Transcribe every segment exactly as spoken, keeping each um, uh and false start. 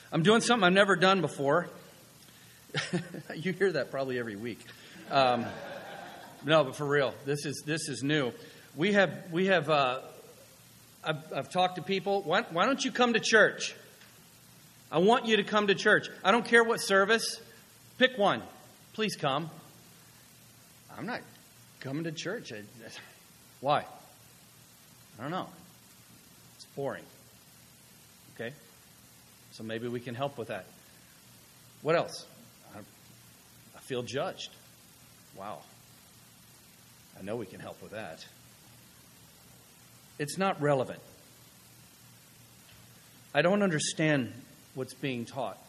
I'm doing something I've never done before. You hear that probably every week. Um, no, but for real, this is this is new. We have we have. Uh, I've, I've talked to people. Why, why don't you come to church? I want you to come to church. I don't care what service. Pick one. Please come. I'm not coming to church. I, why? I don't know. It's boring. Okay? So maybe we can help with that. What else? I, I feel judged. Wow. I know we can help with that. It's not relevant. I don't understand what's being taught.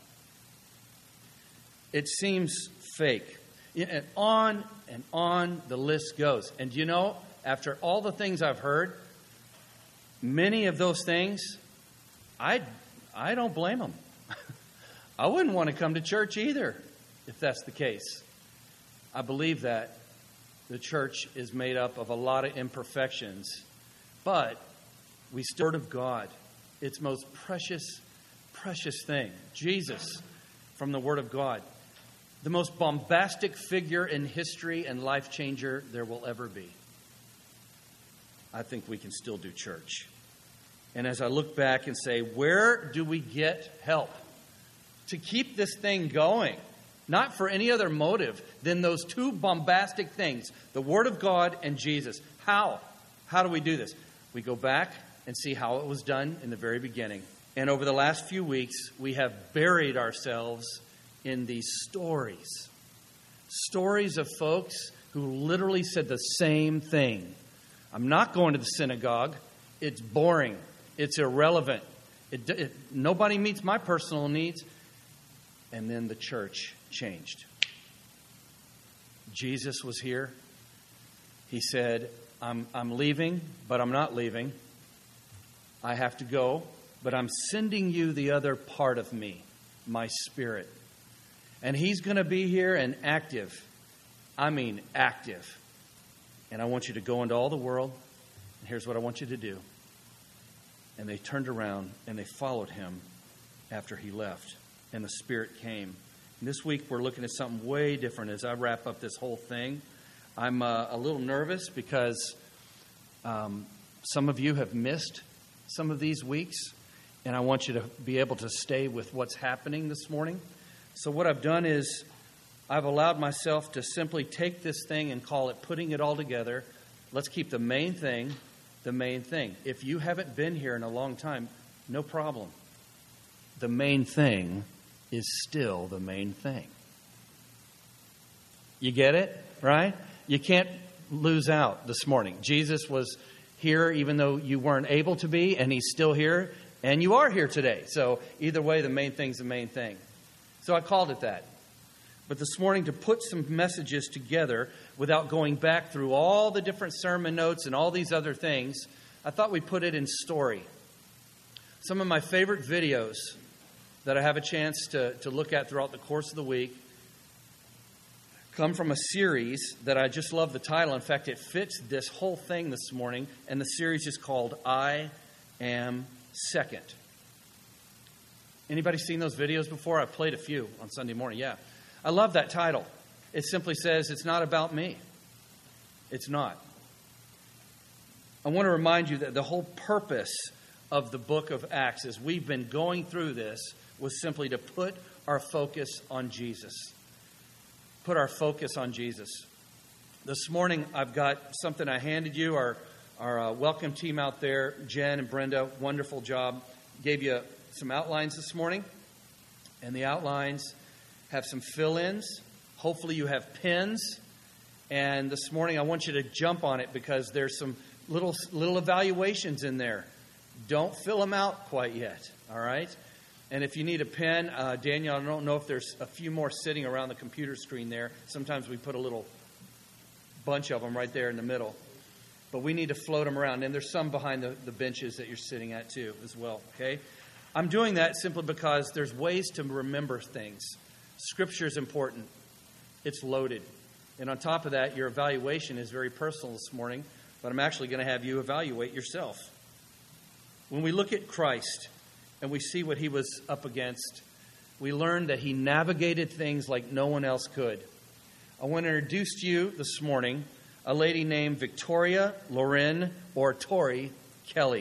It seems fake. And on and on the list goes. And you know, after all the things I've heard, many of those things, I, I don't blame them. I wouldn't want to come to church either, if that's the case. I believe that the church is made up of a lot of imperfections, but we still Word of God. Its most precious, precious thing. Jesus from the Word of God. The most bombastic figure in history and life changer there will ever be. I think we can still do church. And as I look back and say, where do we get help to keep this thing going? Not for any other motive than those two bombastic things, the Word of God and Jesus. How? How do we do this? We go back and see how it was done in the very beginning. And over the last few weeks, we have buried ourselves in these stories. Stories of folks who literally said the same thing. I'm not going to the synagogue. It's boring. It's irrelevant. It, it, nobody meets my personal needs. And then the church changed. Jesus was here. He said, I'm, I'm leaving, but I'm not leaving. I have to go, but I'm sending you the other part of me, my Spirit. And He's going to be here and active. I mean active. And I want you to go into all the world. And here's what I want you to do. And they turned around and they followed Him after He left. And the Spirit came. And this week we're looking at something way different as I wrap up this whole thing. I'm uh, a little nervous because um, some of you have missed some of these weeks. And I want you to be able to stay with what's happening this morning. So what I've done is I've allowed myself to simply take this thing and call it putting it all together. Let's keep the main thing the main thing. If you haven't been here in a long time, no problem. The main thing is still the main thing. You get it, right? You can't lose out this morning. Jesus was here even though you weren't able to be, and He's still here, and you are here today. So either way, the main thing's the main thing. So I called it that. But this morning, to put some messages together without going back through all the different sermon notes and all these other things, I thought we'd put it in story. Some of my favorite videos that I have a chance to, to look at throughout the course of the week come from a series that I just love the title. In fact, it fits this whole thing this morning, and the series is called I Am Second. Anybody seen those videos before? I've played a few on Sunday morning. Yeah. I love that title. It simply says, it's not about me. It's not. I want to remind you that the whole purpose of the book of Acts, as we've been going through this, was simply to put our focus on Jesus. Put our focus on Jesus. This morning, I've got something I handed you. Our, our uh, welcome team out there, Jen and Brenda, wonderful job. Gave you some outlines this morning. And the outlines have some fill-ins. Hopefully you have pens. And this morning I want you to jump on it because there's some little little evaluations in there. Don't fill them out quite yet, all right? And if you need a pen, uh, Daniel, I don't know if there's a few more sitting around the computer screen there. Sometimes we put a little bunch of them right there in the middle. But we need to float them around. And there's some behind the, the benches that you're sitting at too as well, okay? I'm doing that simply because there's ways to remember things. Scripture is important. It's loaded. And on top of that, your evaluation is very personal this morning, but I'm actually going to have you evaluate yourself. When we look at Christ and we see what he was up against, we learn that he navigated things like no one else could. I want to introduce to you this morning a lady named Victoria Loren, or Tori Kelly.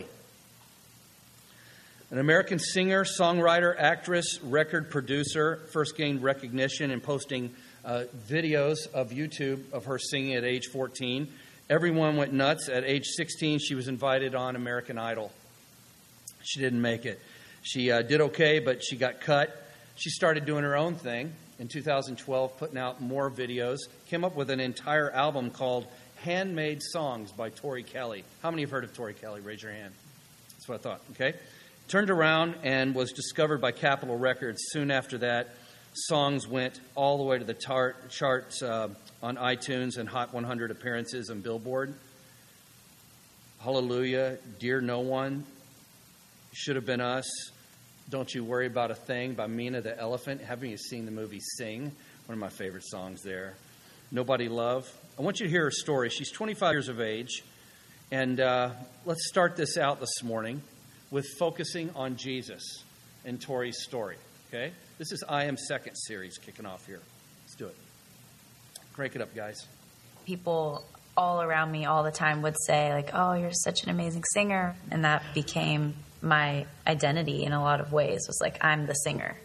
An American singer, songwriter, actress, record producer, first gained recognition in posting uh, videos of YouTube of her singing at age fourteen. Everyone went nuts. At age sixteen, she was invited on American Idol. She didn't make it. She uh, did okay, but she got cut. She started doing her own thing in two thousand twelve, putting out more videos. Came up with an entire album called Handmade Songs by Tori Kelly. How many have heard of Tori Kelly? Raise your hand. That's what I thought. Okay. Turned around and was discovered by Capitol Records. Soon after that, songs went all the way to the tar- charts uh, on iTunes and Hot one hundred appearances on Billboard. Hallelujah, Dear No One, Should Have Been Us, Don't You Worry About a Thing by Mina the Elephant. Haven't you seen the movie Sing? One of my favorite songs there. Nobody Love. I want you to hear her story. She's twenty-five years of age. And uh, let's start this out this morning with focusing on Jesus and Tori's story. Okay? This is I Am Second series kicking off here. Let's do it. Crank it up, guys. People all around me all the time would say, like, oh, you're such an amazing singer. And that became my identity in a lot of ways. It was like, I'm the singer.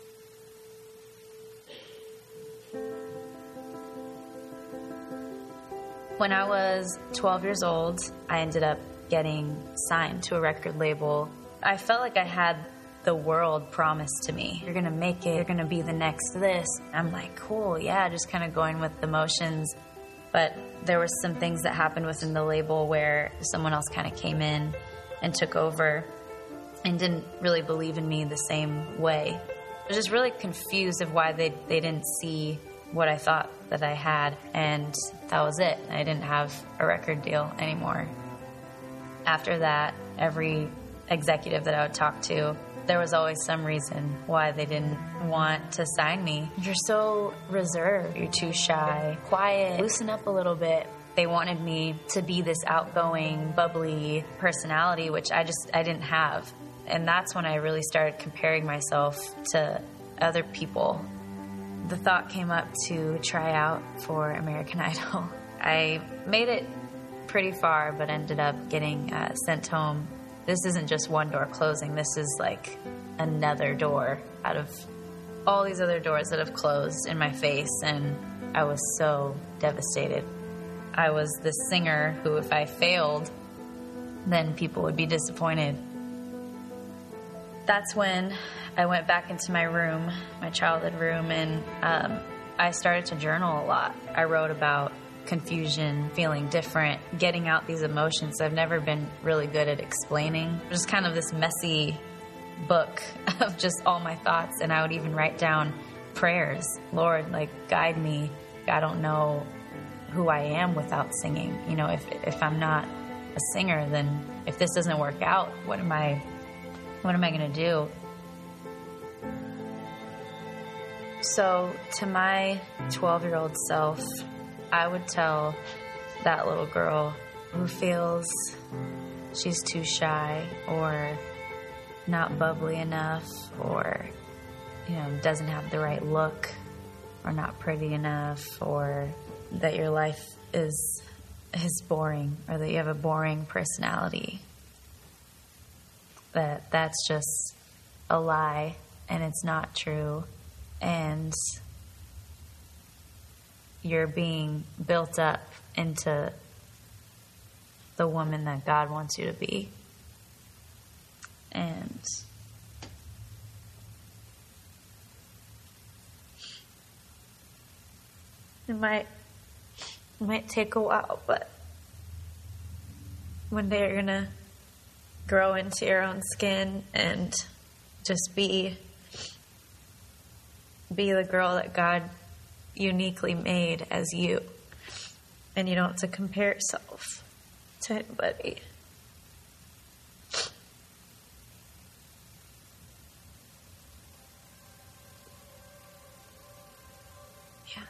When I was twelve years old, I ended up getting signed to a record label. I felt like I had the world promised to me. You're going to make it. You're going to be the next this. I'm like, cool, yeah, just kind of going with the motions. But there were some things that happened within the label where someone else kind of came in and took over and didn't really believe in me the same way. I was just really confused of why they, they didn't see what I thought that I had, and that was it. I didn't have a record deal anymore. After that, every executive that I would talk to, there was always some reason why they didn't want to sign me. You're so reserved. You're too shy. Quiet. Loosen up a little bit. They wanted me to be this outgoing, bubbly personality, which I just, I didn't have. And that's when I really started comparing myself to other people. The thought came up to try out for American Idol. I made it pretty far, but ended up getting uh, sent home. This isn't just one door closing. This is like another door out of all these other doors that have closed in my face, and I was so devastated. I was this singer who, if I failed, then people would be disappointed. That's when I went back into my room, my childhood room, and um, I started to journal a lot. I wrote about confusion, feeling different, getting out these emotions I've never been really good at explaining. Just kind of this messy book of just all my thoughts, and I would even write down prayers. Lord, like, guide me. I don't know who I am without singing. You know, if if I'm not a singer, then if this doesn't work out, what am I, what am I going to do? So to my twelve-year-old self, I would tell that little girl who feels she's too shy or not bubbly enough, or, you know, doesn't have the right look, or not pretty enough, or that your life is is boring, or that you have a boring personality, that that's just a lie and it's not true, and you're being built up into the woman that God wants you to be. And it might it might take a while, but one day you're gonna grow into your own skin and just be be the girl that God uniquely made as you, and you don't have to compare yourself to anybody. Yeah.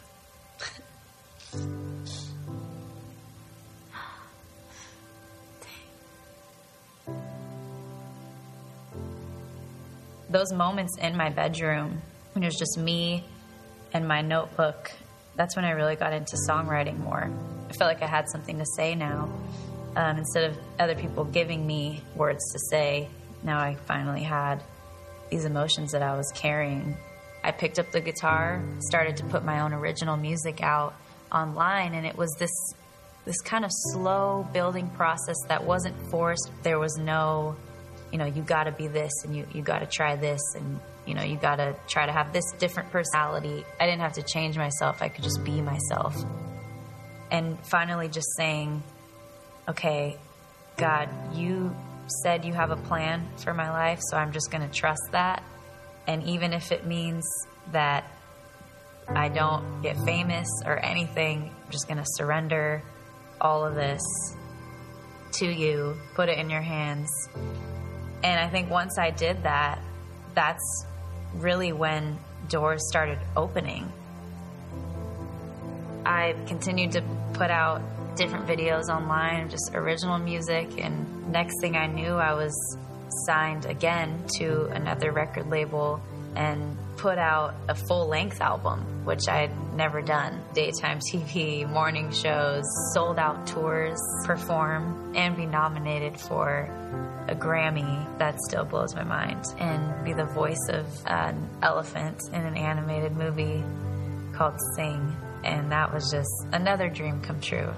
those moments in my bedroom, when it was just me and my notebook, that's when I really got into songwriting more. I felt like I had something to say now. Um, instead of other people giving me words to say, now I finally had these emotions that I was carrying. I picked up the guitar, started to put my own original music out online, and it was this this kind of slow building process that wasn't forced. There was no, you know, you got to be this, and you, you got to try this, and, you know, you got to try to have this different personality. I didn't have to change myself. I could just be myself. And finally just saying, okay, God, you said you have a plan for my life, so I'm just going to trust that. And even if it means that I don't get famous or anything, I'm just going to surrender all of this to you, put it in your hands. And I think once I did that, that's really when doors started opening. I continued to put out different videos online, just original music, and next thing I knew, I was signed again to another record label and put out a full-length album, which I had never done. Daytime T V, morning shows, sold-out tours, perform, and be nominated for a Grammy. That still blows my mind. And be the voice of an elephant in an animated movie called Sing. And that was just another dream come true.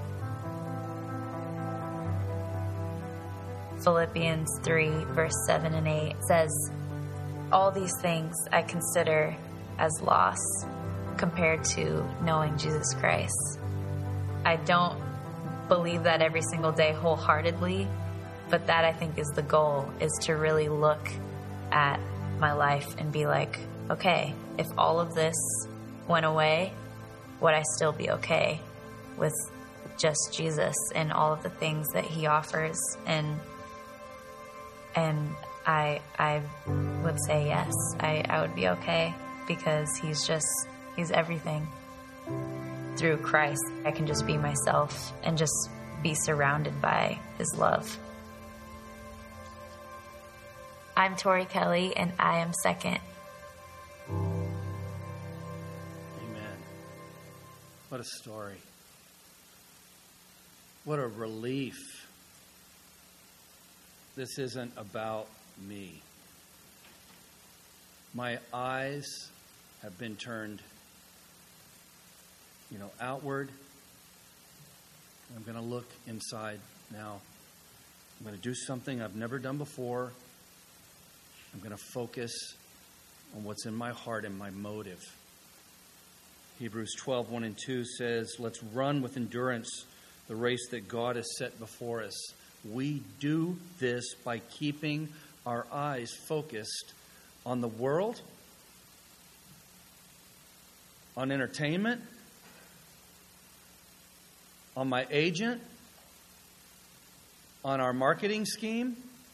Philippians three, verse seven and eight says, all these things I consider as loss compared to knowing Jesus Christ. I don't believe that every single day wholeheartedly, but that I think is the goal, is to really look at my life and be like, okay, if all of this went away, would I still be okay with just Jesus and all of the things that he offers? And and I I would say yes, I, I would be okay, because he's just, he's everything. Through Christ, I can just be myself and just be surrounded by his love. I'm Tori Kelly, and I am second. Amen. What a story. What a relief. This isn't about me. My eyes have been turned, you know, outward. I'm going to look inside now. I'm going to do something I've never done before. I'm going to focus on what's in my heart and my motive. Hebrews twelve, one and two says, let's run with endurance the race that God has set before us. We do this by keeping our eyes focused on the world, on entertainment, on my agent, on our marketing scheme,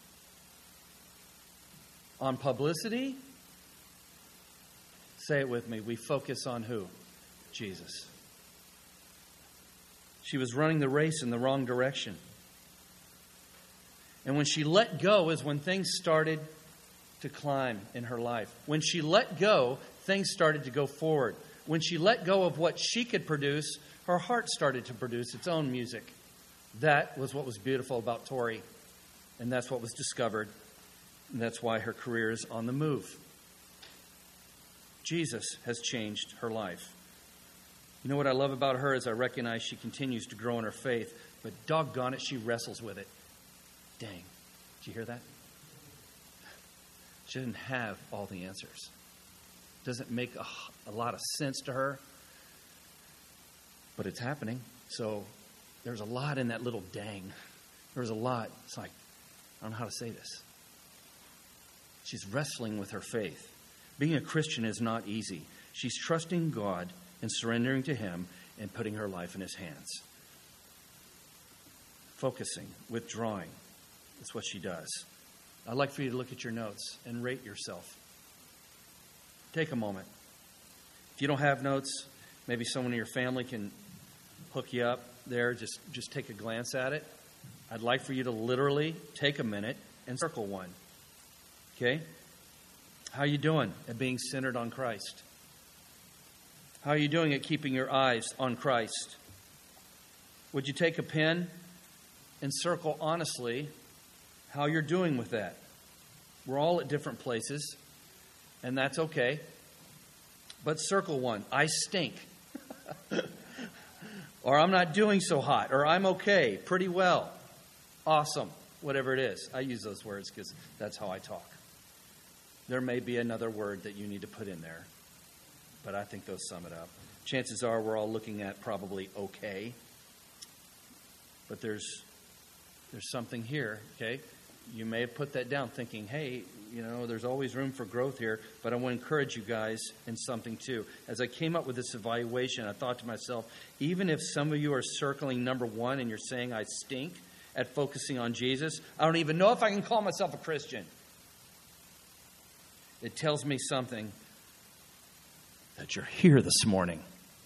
on publicity. Say it with me. We focus on who? Jesus. She was running the race in the wrong direction. And when she let go is when things started to climb in her life. When she let go, things started to go forward. When she let go of what she could produce, her heart started to produce its own music. That was what was beautiful about Tori. And that's what was discovered. And that's why her career is on the move. Jesus has changed her life. You know what I love about her is I recognize she continues to grow in her faith, but doggone it, she wrestles with it. Dang. Did you hear that? She doesn't have all the answers. Doesn't make a, a lot of sense to her, but it's happening. So there's a lot in that little dang. There's a lot. It's like, I don't know how to say this. She's wrestling with her faith. Being a Christian is not easy. She's trusting God and surrendering to him and putting her life in his hands. Focusing, withdrawing. That's what she does. I'd like for you to look at your notes and rate yourself. Take a moment. If you don't have notes, maybe someone in your family can hook you up there. Just, just take a glance at it. I'd like for you to literally take a minute and circle one. Okay? How are you doing at being centered on Christ? How are you doing at keeping your eyes on Christ? Would you take a pen and circle honestly how you're doing with that? We're all at different places, and that's okay. But circle one. I stink. Or I'm not doing so hot. Or I'm okay, pretty well. Awesome. Whatever it is. I use those words because that's how I talk. There may be another word that you need to put in there, but I think those sum it up. Chances are we're all looking at probably okay. But there's there's something here, okay? You may have put that down thinking, hey, you know, there's always room for growth here, but I want to encourage you guys in something too. As I came up with this evaluation, I thought to myself, even if some of you are circling number one and you're saying I stink at focusing on Jesus, I don't even know if I can call myself a Christian. It tells me something that you're here this morning.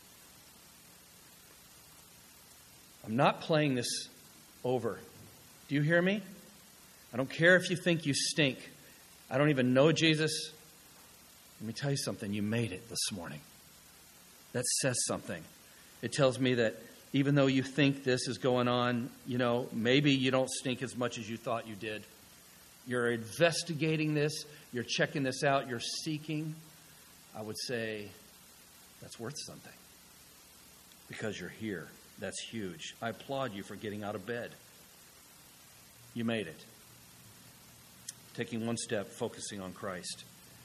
I'm not playing this over. Do you hear me? I don't care if you think you stink. I don't even know Jesus. Let me tell you something. You made it this morning. That says something. It tells me that even though you think this is going on, you know, maybe you don't stink as much as you thought you did. You're investigating this. You're checking this out. You're seeking. I would say that's worth something because you're here. That's huge. I applaud you for getting out of bed. You made it. Taking one step, focusing on Christ.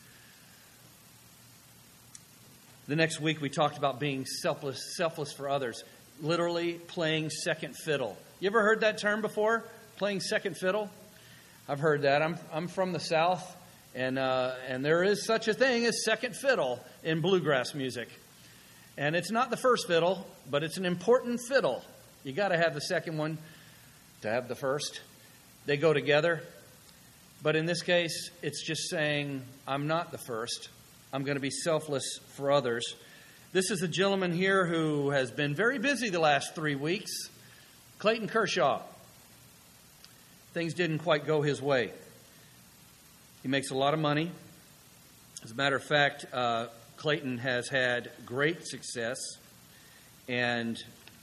The next week we talked about being selfless, selfless for others. Literally playing second fiddle. You ever heard that term before? Playing second fiddle? I've heard that. I'm I'm from the South, and uh, and there is such a thing as second fiddle in bluegrass music. And it's not the first fiddle, but it's an important fiddle. You got to have the second one to have the first. They go together. But in this case, it's just saying, I'm not the first. I'm going to be selfless for others. This is a gentleman here who has been very busy the last three weeks. Clayton Kershaw. Things didn't quite go his way. He makes a lot of money. As a matter of fact, uh, Clayton has had great success. And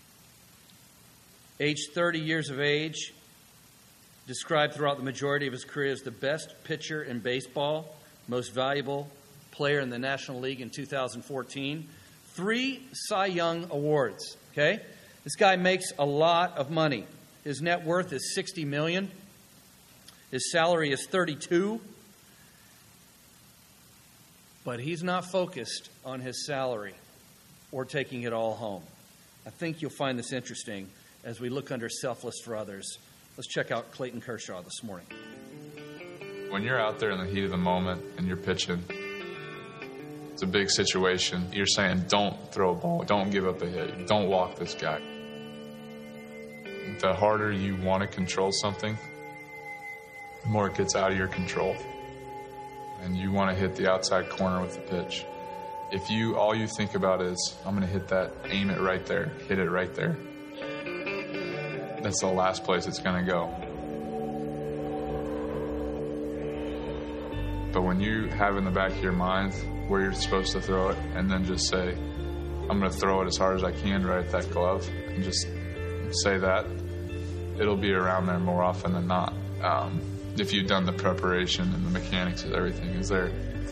age thirty years of age, described throughout the majority of his career as the best pitcher in baseball, most valuable player in the National League in two thousand fourteen. Three Cy Young awards, okay? This guy makes a lot of money. His net worth is sixty million dollars. His salary is thirty-two. But he's not focused on his salary or taking it all home. I think you'll find this interesting as we look under selfless for others. Let's check out Clayton Kershaw this morning. When you're out there in the heat of the moment and you're pitching, it's a big situation. You're saying, don't throw a ball. Don't give up a hit. Don't walk this guy. The harder you want to control something, the more it gets out of your control. And you want to hit the outside corner with the pitch. If you all you think about is, I'm going to hit that, aim it right there, hit it right there, that's the last place it's going to go. But when you have in the back of your mind where you're supposed to throw it and then just say, I'm going to throw it as hard as I can right at that glove, and just say that, it'll be around there more often than not. Um, if you've done the preparation and the mechanics of everything is there.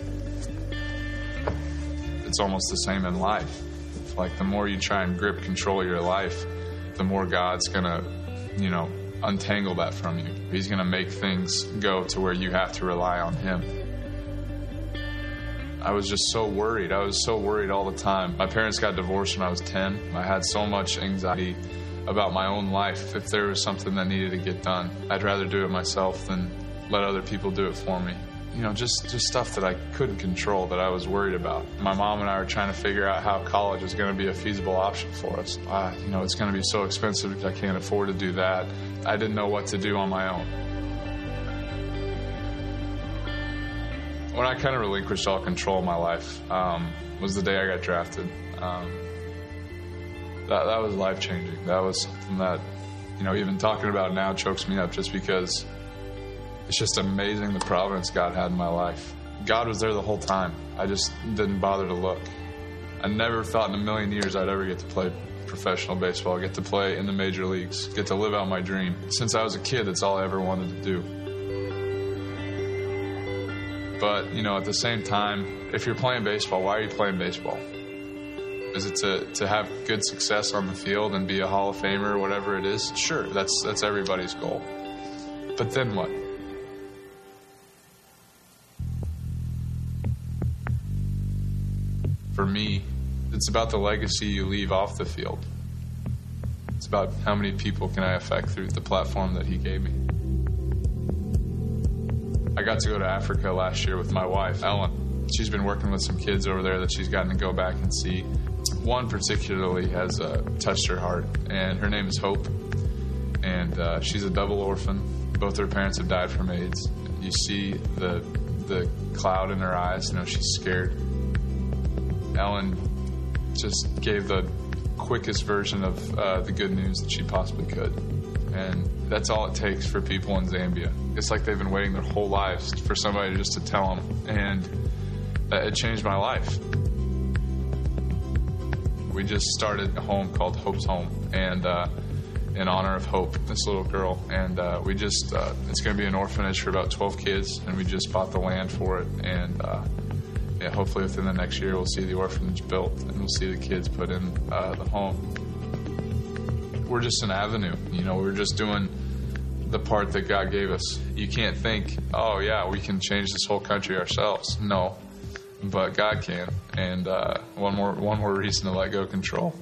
It's almost the same in life. Like the more you try and grip control your life, the more God's going to, you know, untangle that from you. He's going to make things go to where you have to rely on Him. I was just so worried. I was so worried all the time. My parents got divorced when I was ten. I had so much anxiety about my own life. If there was something that needed to get done, I'd rather do it myself than let other people do it for me. You know, just, just stuff that I couldn't control that I was worried about. My mom and I were trying to figure out how college is going to be a feasible option for us. Uh, you know, it's going to be so expensive, I can't afford to do that. I didn't know what to do on my own. When I kind of relinquished all control of my life um, was the day I got drafted. Um, that, that was life-changing. That was something that, you know, even talking about now chokes me up just because it's just amazing the providence God had in my life. God was there the whole time. I just didn't bother to look. I never thought in a million years I'd ever get to play professional baseball, get to play in the major leagues, get to live out my dream. Since I was a kid, that's all I ever wanted to do. But, you know, at the same time, if you're playing baseball, why are you playing baseball? Is it to, to have good success on the field and be a Hall of Famer or whatever it is? Sure, that's that's everybody's goal. But then what? For me, it's about the legacy you leave off the field. It's about how many people can I affect through the platform that he gave me. I got to go to Africa last year with my wife, Ellen. She's been working with some kids over there that she's gotten to go back and see. One particularly has uh, touched her heart, and her name is Hope. And uh, she's a double orphan. Both her parents have died from AIDS. You see the the cloud in her eyes. You know, she's scared. Ellen just gave the quickest version of uh, the good news that she possibly could. And that's all it takes for people in Zambia. It's like they've been waiting their whole lives for somebody just to tell them. And uh, it changed my life. We just started a home called Hope's Home, and uh, in honor of Hope, this little girl. And uh, we just, uh, it's going to be an orphanage for about twelve kids, and we just bought the land for it. And uh, yeah, hopefully within the next year, we'll see the orphanage built, and we'll see the kids put in uh, the home. We're just an avenue. You know, we're just doing the part that God gave us. You can't think, oh, yeah, we can change this whole country ourselves. No. But God can, and uh, one more one more reason to let go of control.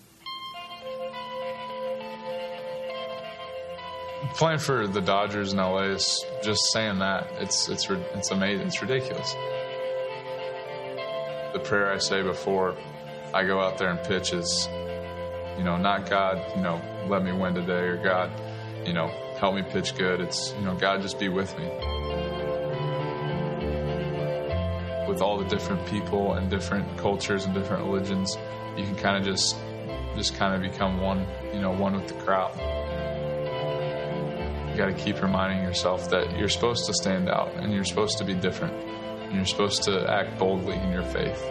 Playing for the Dodgers in L A is just saying that. It's it's it's amazing. It's ridiculous. The prayer I say before I go out there and pitch is, you know, not God, you know, let me win today, or God, you know, help me pitch good. It's, you know, God, just be with me. With all the different people and different cultures and different religions, you can kind of just just kind of become one, you know, one with the crowd. You got to keep reminding yourself that you're supposed to stand out, and you're supposed to be different, and you're supposed to act boldly in your faith.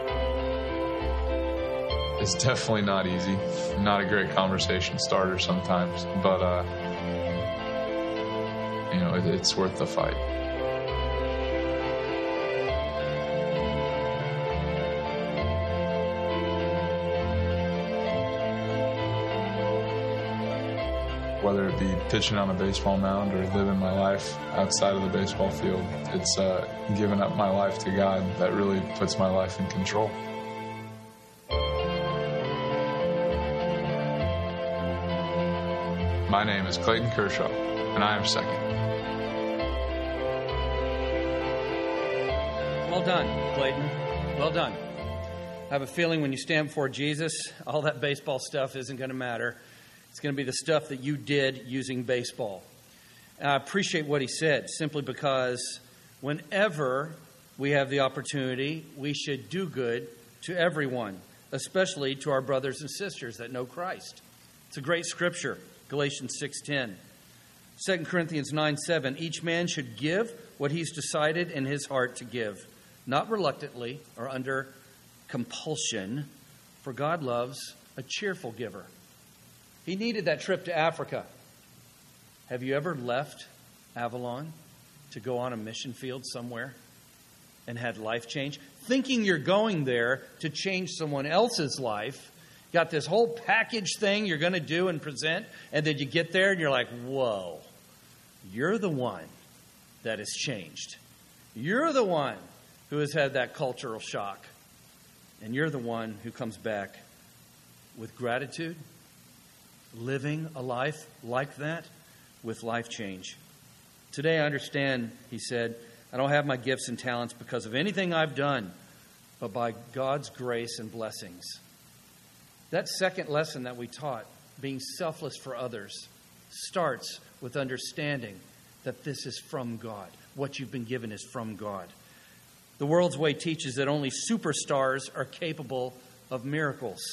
It's definitely not easy, not a great conversation starter sometimes, but uh, you know, it, it's worth the fight. Whether it be pitching on a baseball mound or living my life outside of the baseball field, it's uh, giving up my life to God that really puts my life in control. My name is Clayton Kershaw, and I am second. Well done, Clayton. Well done. I have a feeling when you stand before Jesus, all that baseball stuff isn't going to matter. It's going to be the stuff that you did using baseball. And I appreciate what he said, simply because whenever we have the opportunity, we should do good to everyone, especially to our brothers and sisters that know Christ. It's a great scripture, Galatians six ten. Second Corinthians nine seven, each man should give what he's decided in his heart to give, not reluctantly or under compulsion, for God loves a cheerful giver. He needed that trip to Africa. Have you ever left Avalon to go on a mission field somewhere and had life change? Thinking you're going there to change someone else's life. Got this whole package thing you're going to do and present, and then you get there and you're like, whoa, you're the one that has changed. You're the one who has had that cultural shock. And you're the one who comes back with gratitude, living a life like that with life change. Today I understand, he said, I don't have my gifts and talents because of anything I've done, but by God's grace and blessings. That second lesson that we taught, being selfless for others, starts with understanding that this is from God. What you've been given is from God. The world's way teaches that only superstars are capable of miracles.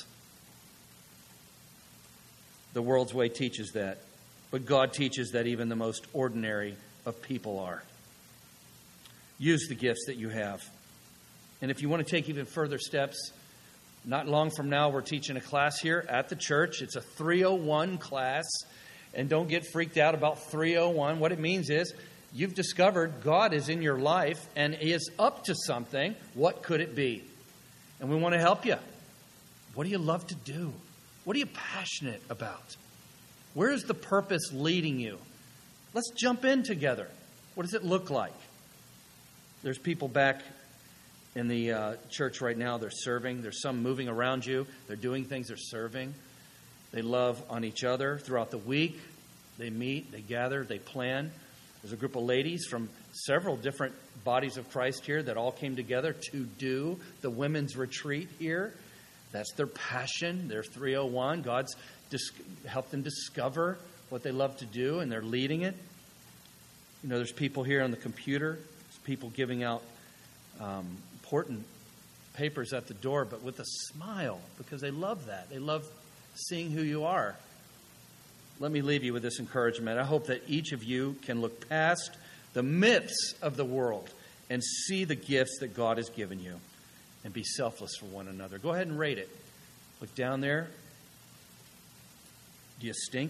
The world's way teaches that. But God teaches that even the most ordinary of people are. use the gifts that you have. And if you want to take even further steps, not long from now, we're teaching a class here at the church. It's a three oh one class. And don't get freaked out about three oh one. What it means is you've discovered God is in your life and is up to something. What could it be? And we want to help you. What do you love to do? What are you passionate about? Where is the purpose leading you? Let's jump in together. What does it look like? There's people back in the uh, church right now. They're serving. There's some moving around you. They're doing things. They're serving. They love on each other throughout the week. They meet. They gather. They plan. There's a group of ladies from several different bodies of Christ here that all came together to do the women's retreat here. That's their passion. They're three oh one. God's dis- helped them discover what they love to do, and they're leading it. You know, there's people here on the computer. There's people giving out um, important papers at the door, but with a smile, because they love that. They love seeing who you are. Let me leave you with this encouragement. I hope that each of you can look past the myths of the world and see the gifts that God has given you and be selfless for one another. Go ahead and rate it. Look down there. Do you stink?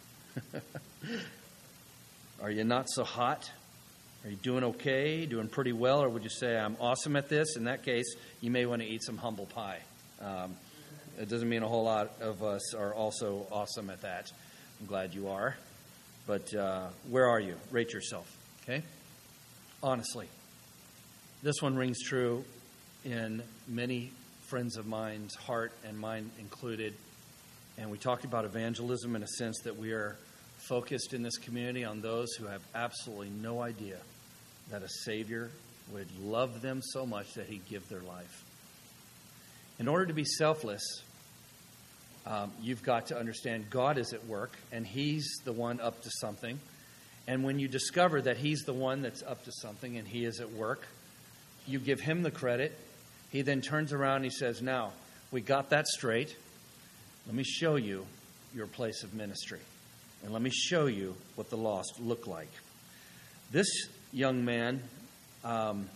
Are you not so hot? Are you doing okay? Doing pretty well? Or would you say, I'm awesome at this? In that case, you may want to eat some humble pie. Um, it doesn't mean a whole lot of us are also awesome at that. I'm glad you are. But uh, where are you? Rate yourself, okay? Honestly. This one rings true in many friends of mine's heart, and mine included. And we talked about evangelism in a sense that we are focused in this community on those who have absolutely no idea that a Savior would love them so much that He'd give their life. In order to be selfless, um, you've got to understand God is at work, and He's the one up to something. And when you discover that He's the one that's up to something and He is at work, you give Him the credit. He then turns around and He says, now, we got that straight. Let me show you your place of ministry. And let me show you what the lost look like. This young man um,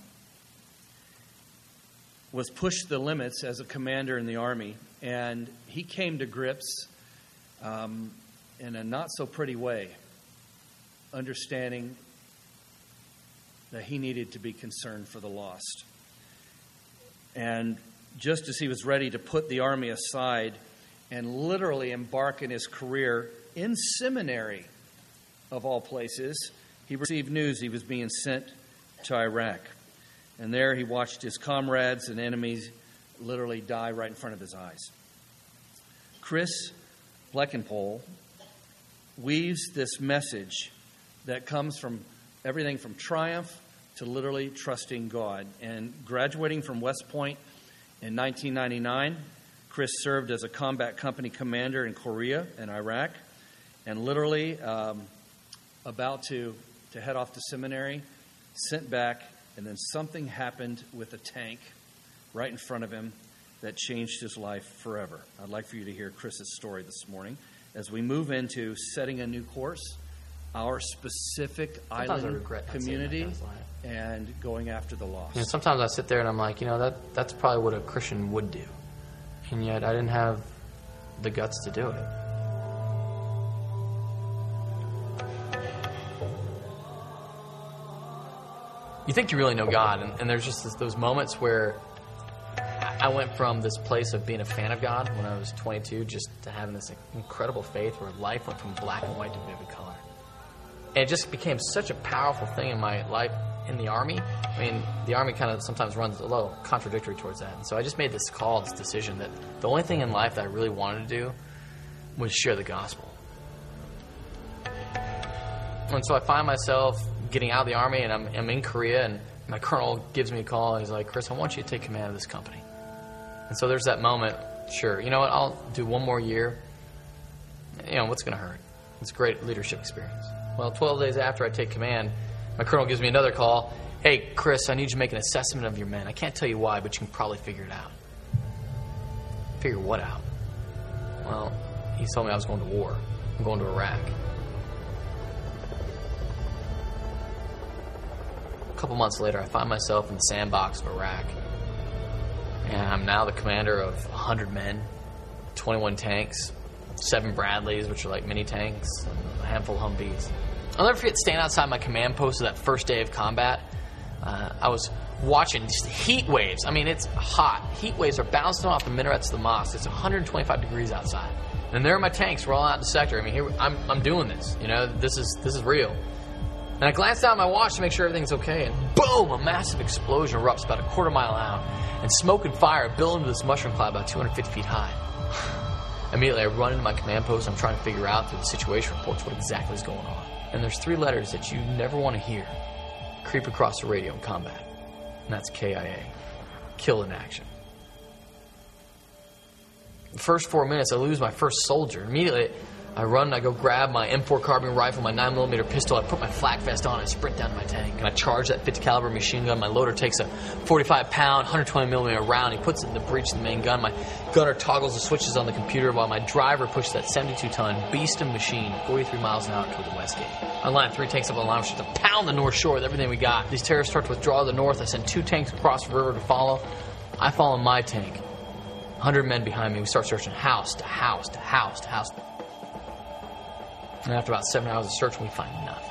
was pushed the limits as a commander in the Army. And he came to grips um, in a not so pretty way, understanding that he needed to be concerned for the lost. And just as he was ready to put the Army aside and literally embark in his career in seminary, of all places, he received news he was being sent to Iraq. And there he watched his comrades and enemies literally die right in front of his eyes. Chris Bleckenpole weaves this message that comes from everything from triumph to literally trusting God. And graduating from West Point in nineteen ninety-nine, Chris served as a combat company commander in Korea and Iraq, and literally um, about to, to head off to seminary, sent back, and then something happened with a tank right in front of him that changed his life forever. I'd like for you to hear Chris's story this morning as we move into setting a new course, our specific sometimes island community, and going after the lost. You know, sometimes I sit there and I'm like, you know, that that's probably what a Christian would do. And yet I didn't have the guts to do it. You think you really know God, and, and there's just this, those moments where I went from this place of being a fan of God when I was twenty-two just to having this incredible faith where life went from black and white to vivid color. And it just became such a powerful thing in my life in the Army. I mean, the Army kind of sometimes runs a little contradictory towards that. And so I just made this call, this decision that the only thing in life that I really wanted to do was share the gospel. And so I find myself getting out of the Army, and I'm, I'm in Korea, and my colonel gives me a call, and he's like, Chris, I want you to take command of this company. And so there's that moment, sure, you know what, I'll do one more year. You know, what's going to hurt? It's a great leadership experience. Well, twelve days after I take command, my colonel gives me another call. Hey, Chris, I need you to make an assessment of your men. I can't tell you why, but you can probably figure it out. Figure what out? Well, he told me I was going to war. I'm going to Iraq. couple months later, I find myself in the sandbox of Iraq. And I'm now the commander of one hundred men, twenty-one tanks, seven Bradleys, which are like mini tanks, and a handful of Humvees. I'll never forget standing outside my command post of that first day of combat. Uh, I was watching just heat waves. I mean, it's hot. Heat waves are bouncing off the minarets of the mosque. It's one hundred twenty-five degrees outside. And there are my tanks rolling out in the sector. I mean, here I'm, I'm doing this. You know, this is this is real. And I glanced down at my watch to make sure everything's okay, and boom, a massive explosion erupts about a quarter mile out, and smoke and fire build into this mushroom cloud about two hundred fifty feet high. Immediately, I run into my command post. I'm trying to figure out through the situation reports what exactly is going on. And there's three letters that you never want to hear creep across the radio in combat. And that's K I A. Kill in action. The first four minutes, I lose my first soldier. Immediately, I run and I go grab my M four carbine rifle, my nine millimeter pistol. I put my flak vest on and I sprint down to my tank. And I charge that fifty caliber machine gun. My loader takes a forty-five pound, one hundred twenty millimeter round. He puts it in the breech of the main gun. My gunner toggles the switches on the computer while my driver pushes that seventy-two ton beast of machine forty-three miles an hour toward the west gate. I line three tanks up on the line, which is to pound the north shore with everything we got. These terrorists start to withdraw to the north. I send two tanks across the river to follow. I follow my tank. one hundred men behind me. We start searching house to house to house to house. And after about seven hours of searching, we find nothing.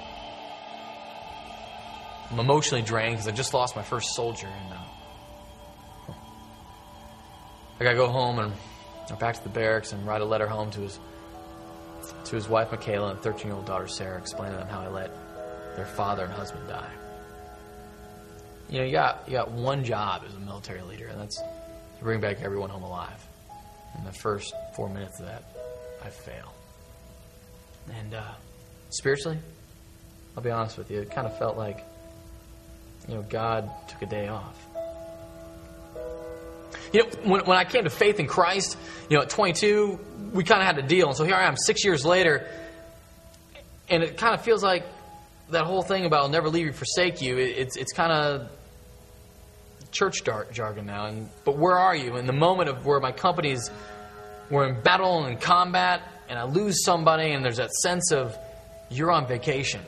I'm emotionally drained because I just lost my first soldier. And uh, I got to go home and go back to the barracks and write a letter home to his to his wife, Michaela, and thirteen-year-old daughter, Sarah, explaining to them how I let their father and husband die. You know, you got, you got one job as a military leader, and that's to bring back everyone home alive. In the first four minutes of that, I fail. And uh, spiritually, I'll be honest with you, it kind of felt like, you know, God took a day off. You know, when, when I came to faith in Christ, you know, at twenty-two, we kind of had a deal. And so here I am six years later, and it kind of feels like that whole thing about I'll never leave you, forsake you, it, it's it's kind of church jargon now. And but where are you? In the moment of where my companies were in battle and in combat, and I lose somebody, and there's that sense of you're on vacation.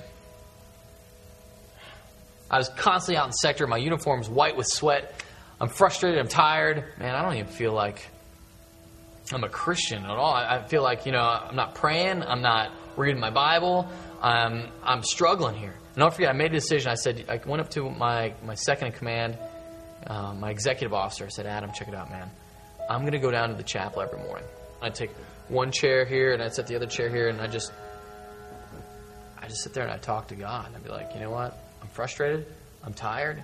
I was constantly out in the sector. My uniform's white with sweat. I'm frustrated. I'm tired. Man, I don't even feel like I'm a Christian at all. I, I feel like, you know, I'm not praying. I'm not reading my Bible. I'm, I'm struggling here. And don't forget, I made a decision. I said, I went up to my, my second in command, uh, my executive officer. I said, Adam, check it out, man. I'm going to go down to the chapel every morning. I'd take one chair here, and I'd set the other chair here, and I just, I just sit there and I talk to God. And I'd be like, you know what? I'm frustrated. I'm tired.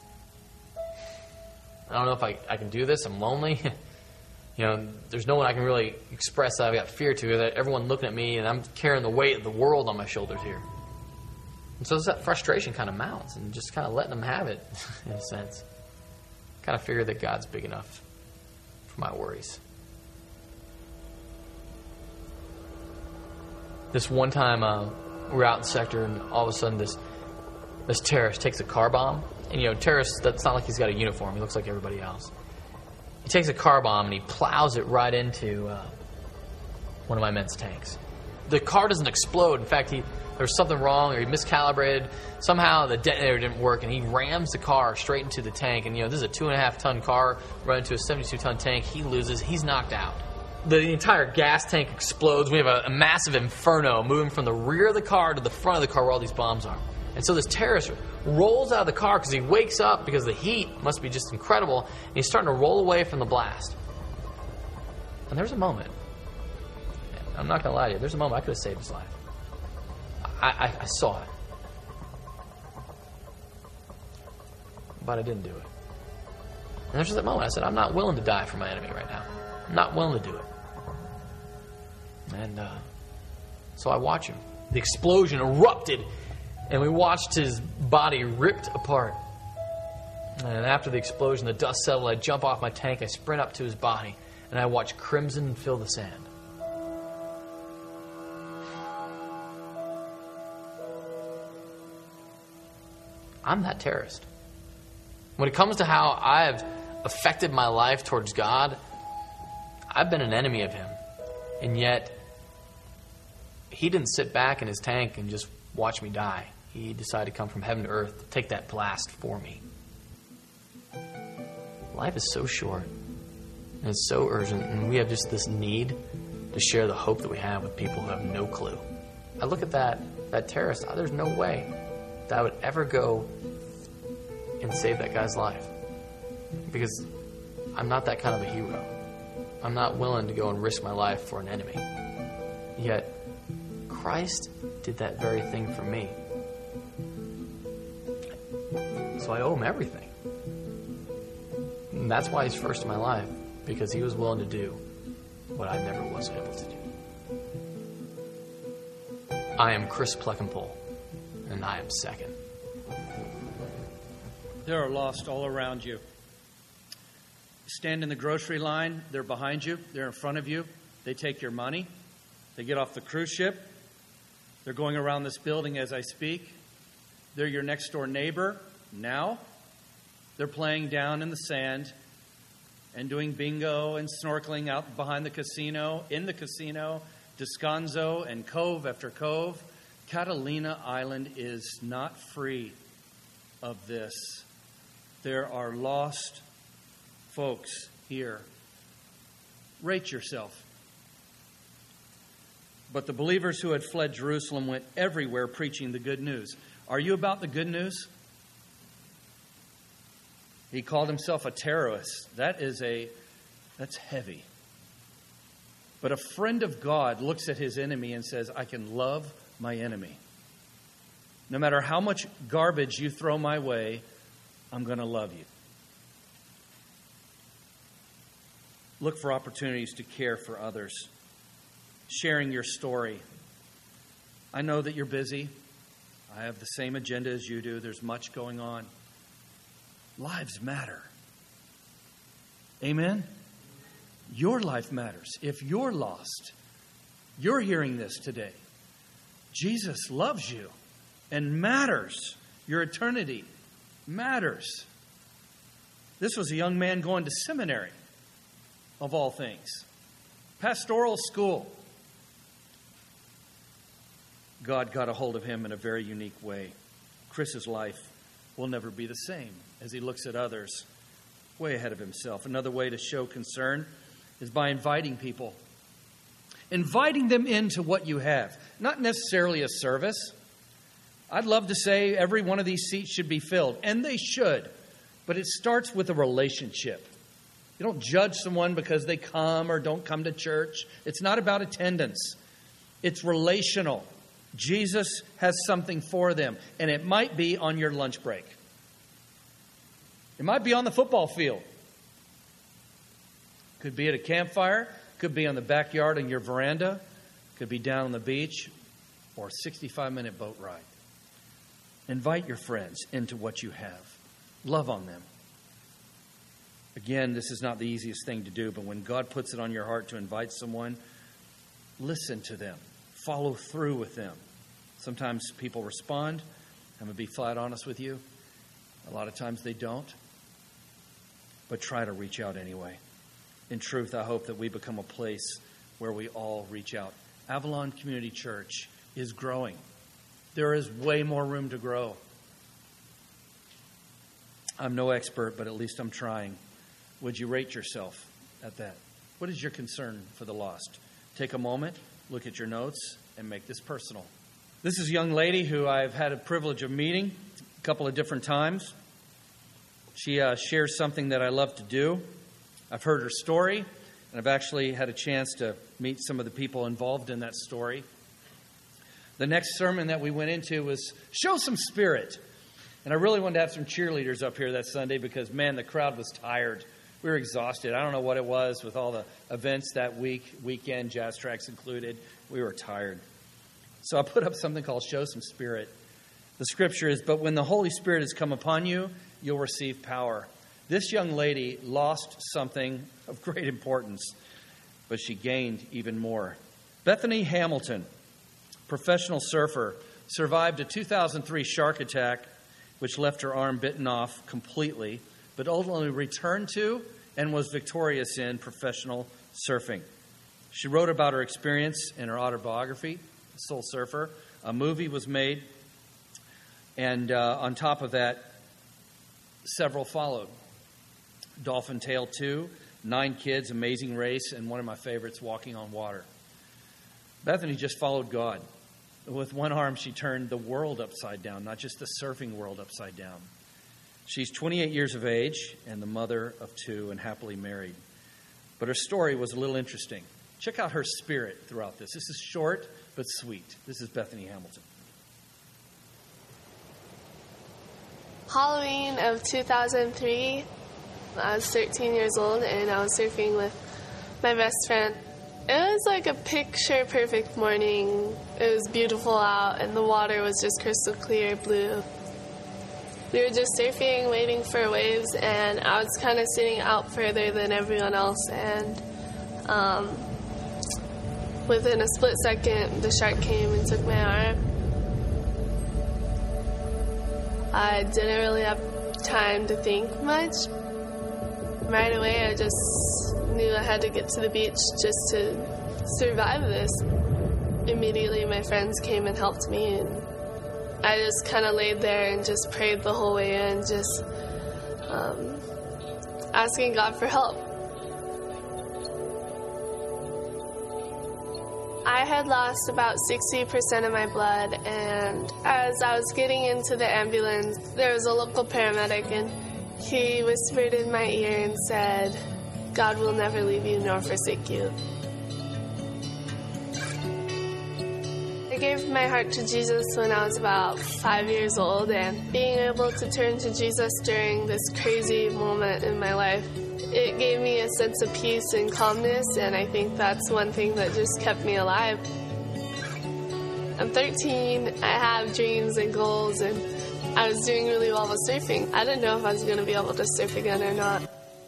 I don't know if I, I can do this. I'm lonely. You know, there's no one I can really express that I've got fear to, that everyone looking at me, and I'm carrying the weight of the world on my shoulders here. And so that frustration kind of mounts, and just kind of letting them have it, in a sense. Kind of figure that God's big enough for my worries. This one time, uh, we were out in the sector, and all of a sudden this this terrorist takes a car bomb. And, you know, terrorist, that's not like he's got a uniform. He looks like everybody else. He takes a car bomb and he plows it right into uh, one of my men's tanks. The car doesn't explode. In fact, he there was something wrong, or he miscalibrated. Somehow the detonator didn't work, and he rams the car straight into the tank. And, you know, this is a two and a half ton car run into a seventy-two ton tank. He loses. He's knocked out. The entire gas tank explodes. We have a, a massive inferno moving from the rear of the car to the front of the car where all these bombs are. And so this terrorist rolls out of the car because he wakes up because the heat must be just incredible, and he's starting to roll away from the blast. And there's a moment. I'm not going to lie to you. There's a moment I could have saved his life. I, I, I saw it. But I didn't do it. And there's that moment I said, I'm not willing to die for my enemy right now. I'm not willing to do it. And uh, so I watch him. The explosion erupted, and we watched his body ripped apart. And after the explosion, the dust settled. I jump off my tank. I sprint up to his body, and I watch crimson fill the sand. I'm that terrorist. When it comes to how I've affected my life towards God, I've been an enemy of him. And yet, he didn't sit back in his tank and just watch me die. He decided to come from heaven to earth to take that blast for me. Life is so short, and it's so urgent, and we have just this need to share the hope that we have with people who have no clue. I look at that, that terrorist, oh, there's no way that I would ever go and save that guy's life. Because I'm not that kind of a hero. I'm not willing to go and risk my life for an enemy. Yet, Christ did that very thing for me. So I owe him everything. And that's why he's first in my life, because he was willing to do what I never was able to do. I am Chris Plekenpole, and I am second. There are lost all around you. Stand in the grocery line, they're behind you, they're in front of you, they take your money, they get off the cruise ship, they're going around this building as I speak, they're your next door neighbor now, they're playing down in the sand and doing bingo and snorkeling out behind the casino, in the casino, Descanso and cove after cove. Catalina Island is not free of this. There are lost folks here. Rate yourself. But the believers who had fled Jerusalem went everywhere preaching the good news. Are you about the good news? He called himself a terrorist. That is a, that's heavy. But a friend of God looks at his enemy and says, I can love my enemy. No matter how much garbage you throw my way, I'm going to love you. Look for opportunities to care for others. Sharing your story. I know that you're busy. I have the same agenda as you do. There's much going on. Lives matter. Amen? Your life matters. If you're lost, you're hearing this today. Jesus loves you and matters. Your eternity matters. This was a young man going to seminary, of all things. Pastoral school. God got a hold of him in a very unique way. Chris's life will never be the same as he looks at others way ahead of himself. Another way to show concern is by inviting people. Inviting them into what you have. Not necessarily a service. I'd love to say every one of these seats should be filled, and they should. But it starts with a relationship. You don't judge someone because they come or don't come to church. It's not about attendance. It's relational. Jesus has something for them, and it might be on your lunch break. It might be on the football field. Could be at a campfire. Could be on the backyard on your veranda. Could be down on the beach, or a sixty-five minute boat ride. Invite your friends into what you have. Love on them. Again, this is not the easiest thing to do, but when God puts it on your heart to invite someone, listen to them. Follow through with them. Sometimes people respond. I'm going to be flat honest with you. A lot of times they don't. But try to reach out anyway. In truth, I hope that we become a place where we all reach out. Avalon Community Church is growing. There is way more room to grow. I'm no expert, but at least I'm trying. Would you rate yourself at that? What is your concern for the lost? Take a moment, look at your notes, and make this personal. This is a young lady who I've had a privilege of meeting a couple of different times. She uh, shares something that I love to do. I've heard her story, and I've actually had a chance to meet some of the people involved in that story. The next sermon that we went into was Show Some Spirit. And I really wanted to have some cheerleaders up here that Sunday because, man, the crowd was tired. We were exhausted. I don't know what it was with all the events that week, weekend, Jazz Tracks included. We were tired. So I put up something called Show Some Spirit. The scripture is, but when the Holy Spirit has come upon you, you'll receive power. This young lady lost something of great importance, but she gained even more. Bethany Hamilton, professional surfer, survived a two thousand three shark attack, which left her arm bitten off completely, but ultimately returned to and was victorious in professional surfing. She wrote about her experience in her autobiography, Soul Surfer. A movie was made. And uh, on top of that, several followed. Dolphin Tale two, Nine Kids, Amazing Race, and one of my favorites, Walking on Water. Bethany just followed God. With one arm, she turned the world upside down, not just the surfing world upside down. She's twenty-eight years of age and the mother of two and happily married. But her story was a little interesting. Check out her spirit throughout this. This is short but sweet. This is Bethany Hamilton. Halloween of two thousand three, I was thirteen years old and I was surfing with my best friend. It was like a picture-perfect morning. It was beautiful out and the water was just crystal clear blue. We were just surfing, waiting for waves, and I was kind of sitting out further than everyone else. And um, within a split second, the shark came and took my arm. I didn't really have time to think much. Right away, I just knew I had to get to the beach just to survive this. Immediately, my friends came and helped me, and I just kind of laid there and just prayed the whole way in, just um, asking God for help. I had lost about sixty percent of my blood, and as I was getting into the ambulance, there was a local paramedic, and he whispered in my ear and said, "God will never leave you nor forsake you." I gave my heart to Jesus when I was about five years old, and being able to turn to Jesus during this crazy moment in my life, it gave me a sense of peace and calmness, and I think that's one thing that just kept me alive. I'm thirteen, I have dreams and goals, and I was doing really well with surfing. I didn't know if I was going to be able to surf again or not.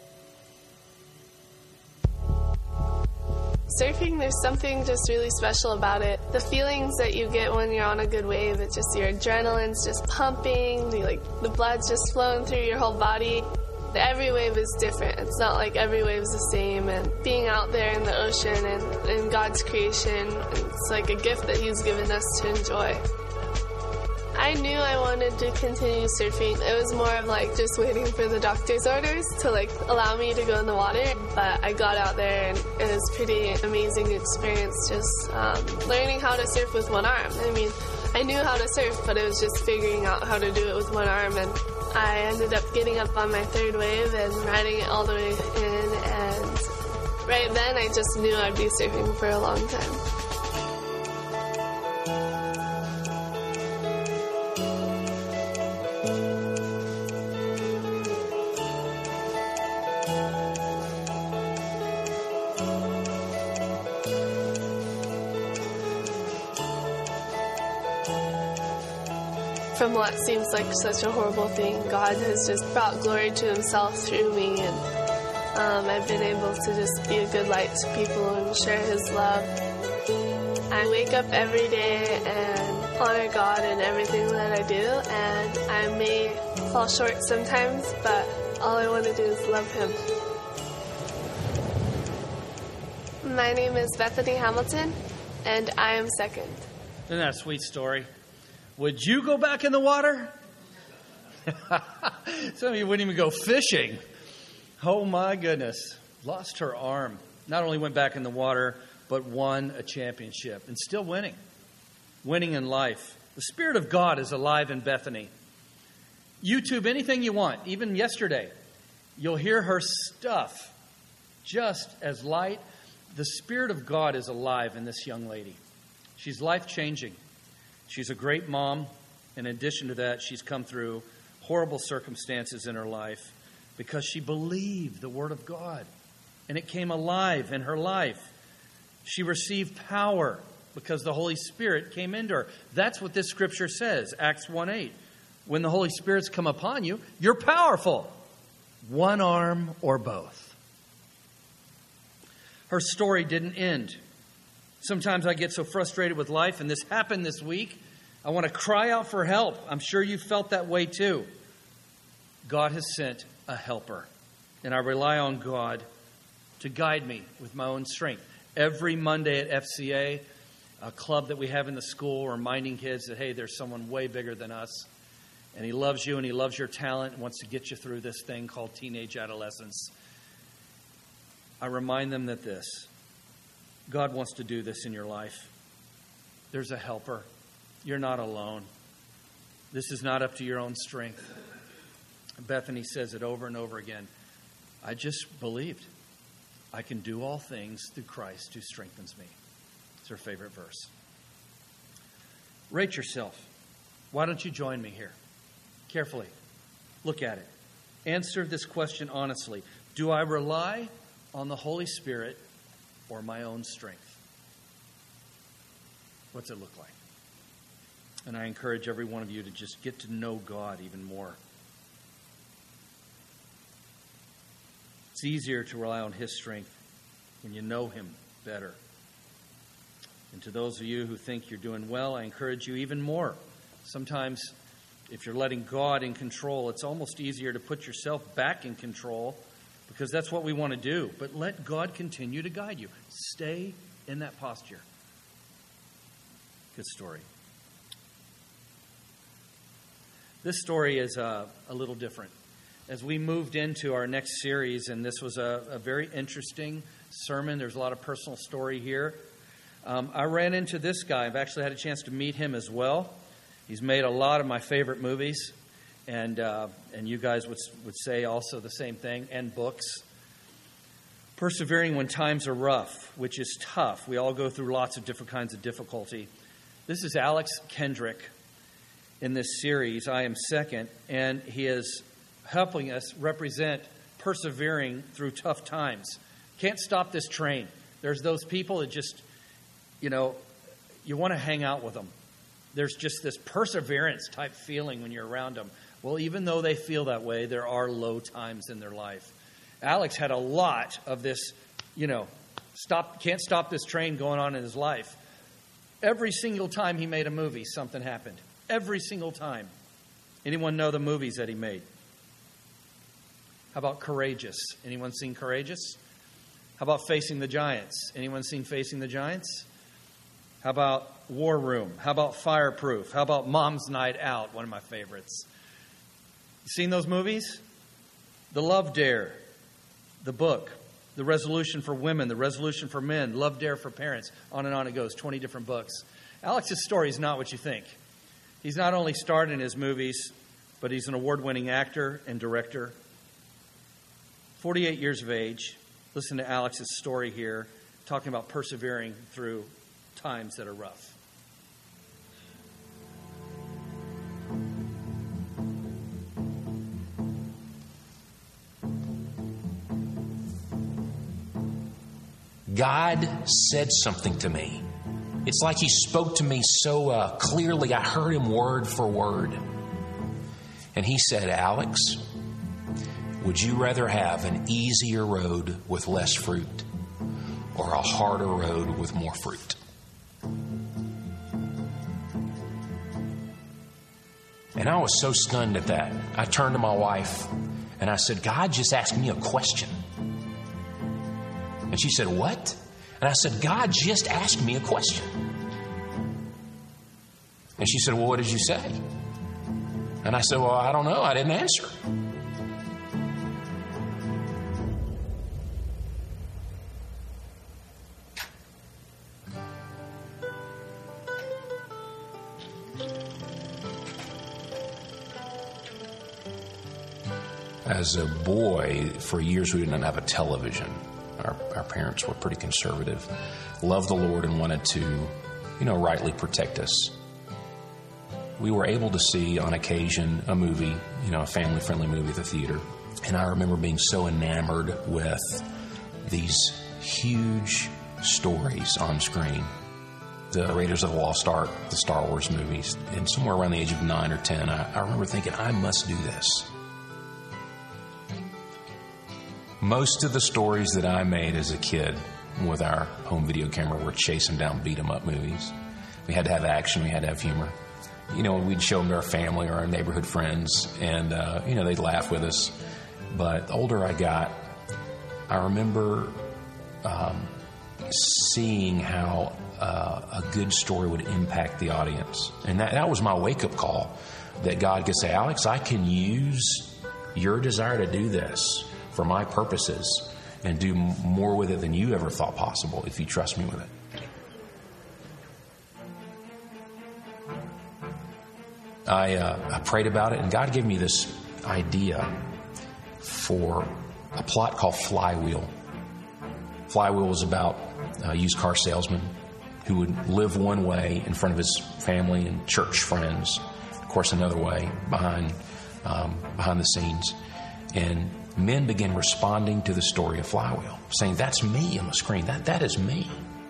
Surfing, there's something just really special about it. The feelings that you get when you're on a good wave, it's just your adrenaline's just pumping, the, like the blood's just flowing through your whole body. Every wave is different. It's not like every wave is the same. And being out there in the ocean and in God's creation, it's like a gift that He's given us to enjoy. I knew I wanted to continue surfing. It was more of like just waiting for the doctor's orders to like allow me to go in the water. But I got out there and it was a pretty amazing experience just um, learning how to surf with one arm. I mean, I knew how to surf, but it was just figuring out how to do it with one arm. And I ended up getting up on my third wave and riding it all the way in. And right then I just knew I'd be surfing for a long time. From what seems like such a horrible thing, God has just brought glory to Himself through me, and um, I've been able to just be a good light to people and share His love. I wake up every day and honor God in everything that I do, and I may fall short sometimes, but all I want to do is love Him. My name is Bethany Hamilton, and I am second. Isn't that a sweet story? Would you go back in the water? Some of you wouldn't even go fishing. Oh my goodness. Lost her arm. Not only went back in the water, but won a championship. And still winning. Winning in life. The Spirit of God is alive in Bethany. YouTube anything you want. Even yesterday. You'll hear her stuff. Just as light. The Spirit of God is alive in this young lady. She's life-changing. She's a great mom. In addition to that, she's come through horrible circumstances in her life because she believed the Word of God. And it came alive in her life. She received power because the Holy Spirit came into her. That's what this scripture says, Acts one eight. When the Holy Spirit's come upon you, you're powerful. One arm or both. Her story didn't end. Sometimes I get so frustrated with life, and this happened this week. I want to cry out for help. I'm sure you felt that way too. God has sent a helper, and I rely on God to guide me with my own strength. Every Monday at F C A, a club that we have in the school, reminding kids that, hey, there's someone way bigger than us. And he loves you and he loves your talent and wants to get you through this thing called teenage adolescence. I remind them that this, God wants to do this in your life. There's a helper. You're not alone. This is not up to your own strength. Bethany says it over and over again. I just believed I can do all things through Christ who strengthens me. It's her favorite verse. Rate yourself. Why don't you join me here? Carefully. Look at it. Answer this question honestly. Do I rely on the Holy Spirit or my own strength? What's it look like? And I encourage every one of you to just get to know God even more. It's easier to rely on His strength when you know Him better. And to those of you who think you're doing well, I encourage you even more. Sometimes, if you're letting God in control, it's almost easier to put yourself back in control because that's what we want to do. But let God continue to guide you. Stay in that posture. Good story. This story is uh, a little different. As we moved into our next series, and this was a, a very interesting sermon, there's a lot of personal story here. Um, I ran into this guy. I've actually had a chance to meet him as well. He's made a lot of my favorite movies, and uh, and you guys would would say also the same thing, and books. Persevering when times are rough, which is tough. We all go through lots of different kinds of difficulty. This is Alex Kendrick in this series, I Am Second, and he is helping us represent persevering through tough times. Can't stop this train. There's those people that just, you know, you want to hang out with them. There's just this perseverance type feeling when you're around them. Well, even though they feel that way, there are low times in their life. Alex had a lot of this, you know, stop, can't stop this train going on in his life. Every single time he made a movie, something happened. Every single time. Anyone know the movies that he made? How about Courageous? Anyone seen Courageous? How about Facing the Giants? Anyone seen Facing the Giants? How about War Room? How about Fireproof? How about Mom's Night Out? One of my favorites. You seen those movies? The Love Dare, The Book, The Resolution for Women, The Resolution for Men, Love Dare for Parents. On and on it goes. twenty different books. Alex's story is not what you think. He's not only starred in his movies, but he's an award-winning actor and director. forty-eight years of age. Listen to Alex's story here, talking about persevering through times that are rough. God said something to me. It's like He spoke to me so uh, clearly. I heard Him word for word. And He said, Alex, would you rather have an easier road with less fruit or a harder road with more fruit? And I was so stunned at that. I turned to my wife and I said, God just asked me a question. And she said, what? And I said, God just asked me a question. And she said, well, what did you say? And I said, well, I don't know. I didn't answer. As a boy, for years we didn't have a television. Our, our parents were pretty conservative, loved the Lord and wanted to, you know, rightly protect us. We were able to see on occasion a movie, you know, a family-friendly movie at the theater. And I remember being so enamored with these huge stories on screen. The Raiders of the Lost Ark, the Star Wars movies. And somewhere around the age of nine or ten, I, I remember thinking, I must do this. Most of the stories that I made as a kid with our home video camera were chasing down beat-em-up movies. We had to have action. We had to have humor. You know, we'd show them to our family or our neighborhood friends, and, uh, you know, they'd laugh with us. But the older I got, I remember um, seeing how uh, a good story would impact the audience. And that, that was my wake-up call. that God could say, Alex, I can use your desire to do this for my purposes and do more with it than you ever thought possible if you trust me with it. I, uh, I prayed about it, and God gave me this idea for a plot called Flywheel. Flywheel was about a used car salesman who would live one way in front of his family and church friends, of course another way behind um, behind the scenes. And men began responding to the story of Flywheel, saying, that's me on the screen. That that is me.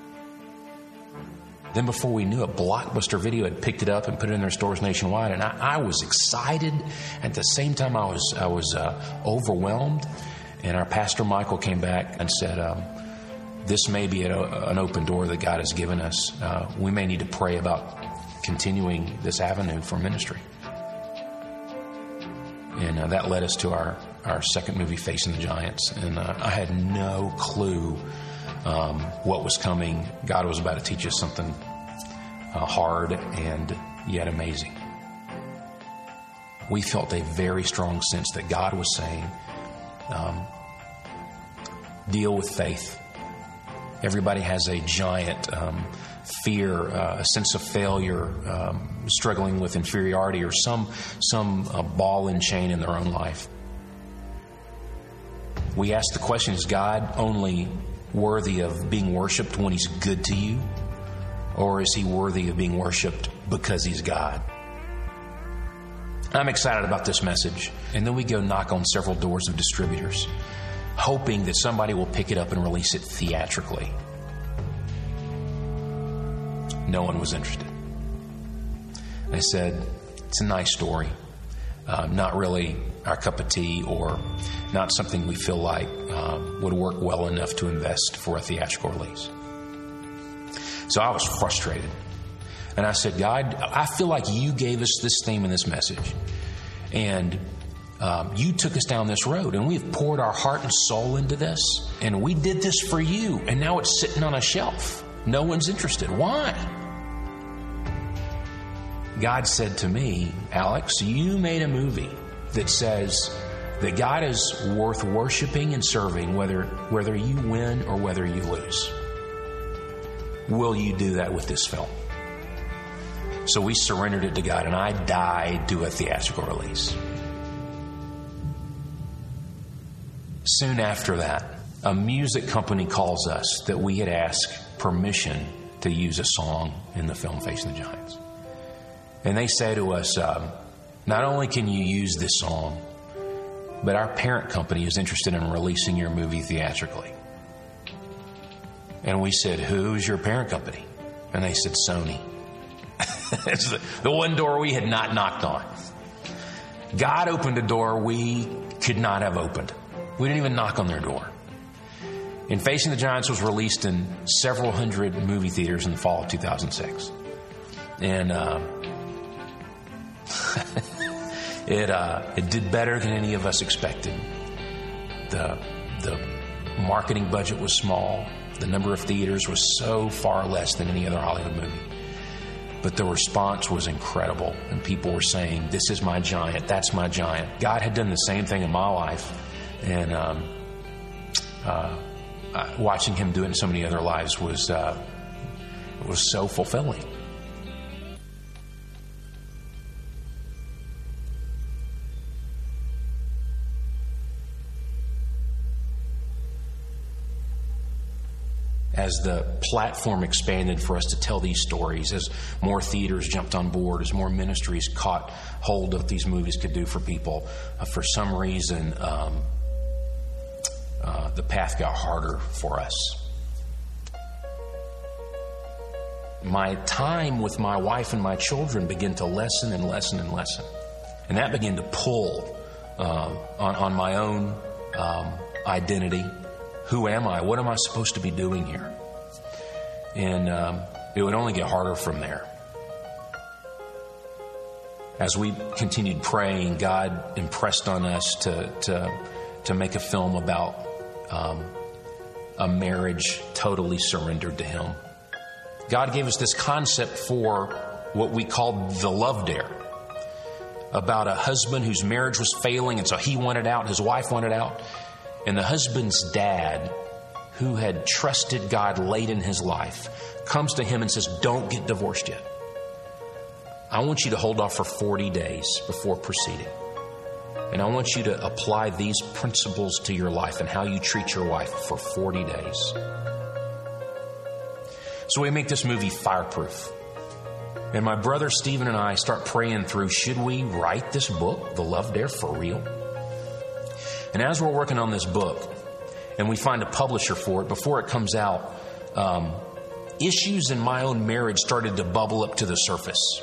Then before we knew it, Blockbuster Video had picked it up and put it in their stores nationwide. And I, I was excited. At the same time, I was I was uh, overwhelmed. And our pastor, Michael, came back and said, um, this may be a, an open door that God has given us. Uh, we may need to pray about continuing this avenue for ministry. And uh, that led us to our, our second movie, Facing the Giants. And uh, I had no clue Um, what was coming. God was about to teach us something uh, hard and yet amazing. We felt a very strong sense that God was saying, um, deal with faith. Everybody has a giant um, fear, uh, a sense of failure, um, struggling with inferiority, or some some uh, ball and chain in their own life. We asked the question, is God only worthy of being worshiped when he's good to you? Or is he worthy of being worshiped because he's God? I'm excited about this message. And then we go knock on several doors of distributors, hoping that somebody will pick it up and release it theatrically. No one was interested. They said, it's a nice story. Uh, not really our cup of tea, or not something we feel like uh, would work well enough to invest for a theatrical release. So I was frustrated. And I said, God, I feel like you gave us this theme and this message. And um, you took us down this road, and we've poured our heart and soul into this. And we did this for you. And now it's sitting on a shelf. No one's interested. Why? God said to me, Alex, you made a movie that says that God is worth worshiping and serving whether whether you win or whether you lose. Will you do that with this film? So we surrendered it to God, and I died to a theatrical release. Soon after that, a music company calls us that we had asked permission to use a song in the film Facing the Giants. And they say to us, um, not only can you use this song, but our parent company is interested in releasing your movie theatrically. And we said, who's your parent company? And they said, Sony. It's the, the one door we had not knocked on. God opened a door we could not have opened. We didn't even knock on their door. And Facing the Giants was released in several hundred movie theaters in the fall of two thousand six. And uh, it uh, it did better than any of us expected. The the marketing budget was small. The number of theaters was so far less than any other Hollywood movie. But the response was incredible. And people were saying, this is my giant. That's my giant. God had done the same thing in my life. And um, uh, watching him do it in so many other lives was, uh, was so fulfilling. As the platform expanded for us to tell these stories, as more theaters jumped on board, as more ministries caught hold of what these movies could do for people, uh, for some reason, um, uh, the path got harder for us. My time with my wife and my children began to lessen and lessen and lessen. And that began to pull uh, on, on my own um, identity. Who am I? What am I supposed to be doing here? And um, it would only get harder from there. As we continued praying, God impressed on us to to, to make a film about um, a marriage totally surrendered to Him. God gave us this concept for what we called the Love Dare. about a husband whose marriage was failing, and so he wanted out, his wife wanted out. And the husband's dad, who had trusted God late in his life, comes to him and says, don't get divorced yet. I want you to hold off for forty days before proceeding. And I want you to apply these principles to your life and how you treat your wife for forty days. So we make this movie Fireproof. And my brother Stephen and I start praying through, should we write this book, The Love Dare, for real? And as we're working on this book, and we find a publisher for it, before it comes out, um, issues in my own marriage started to bubble up to the surface.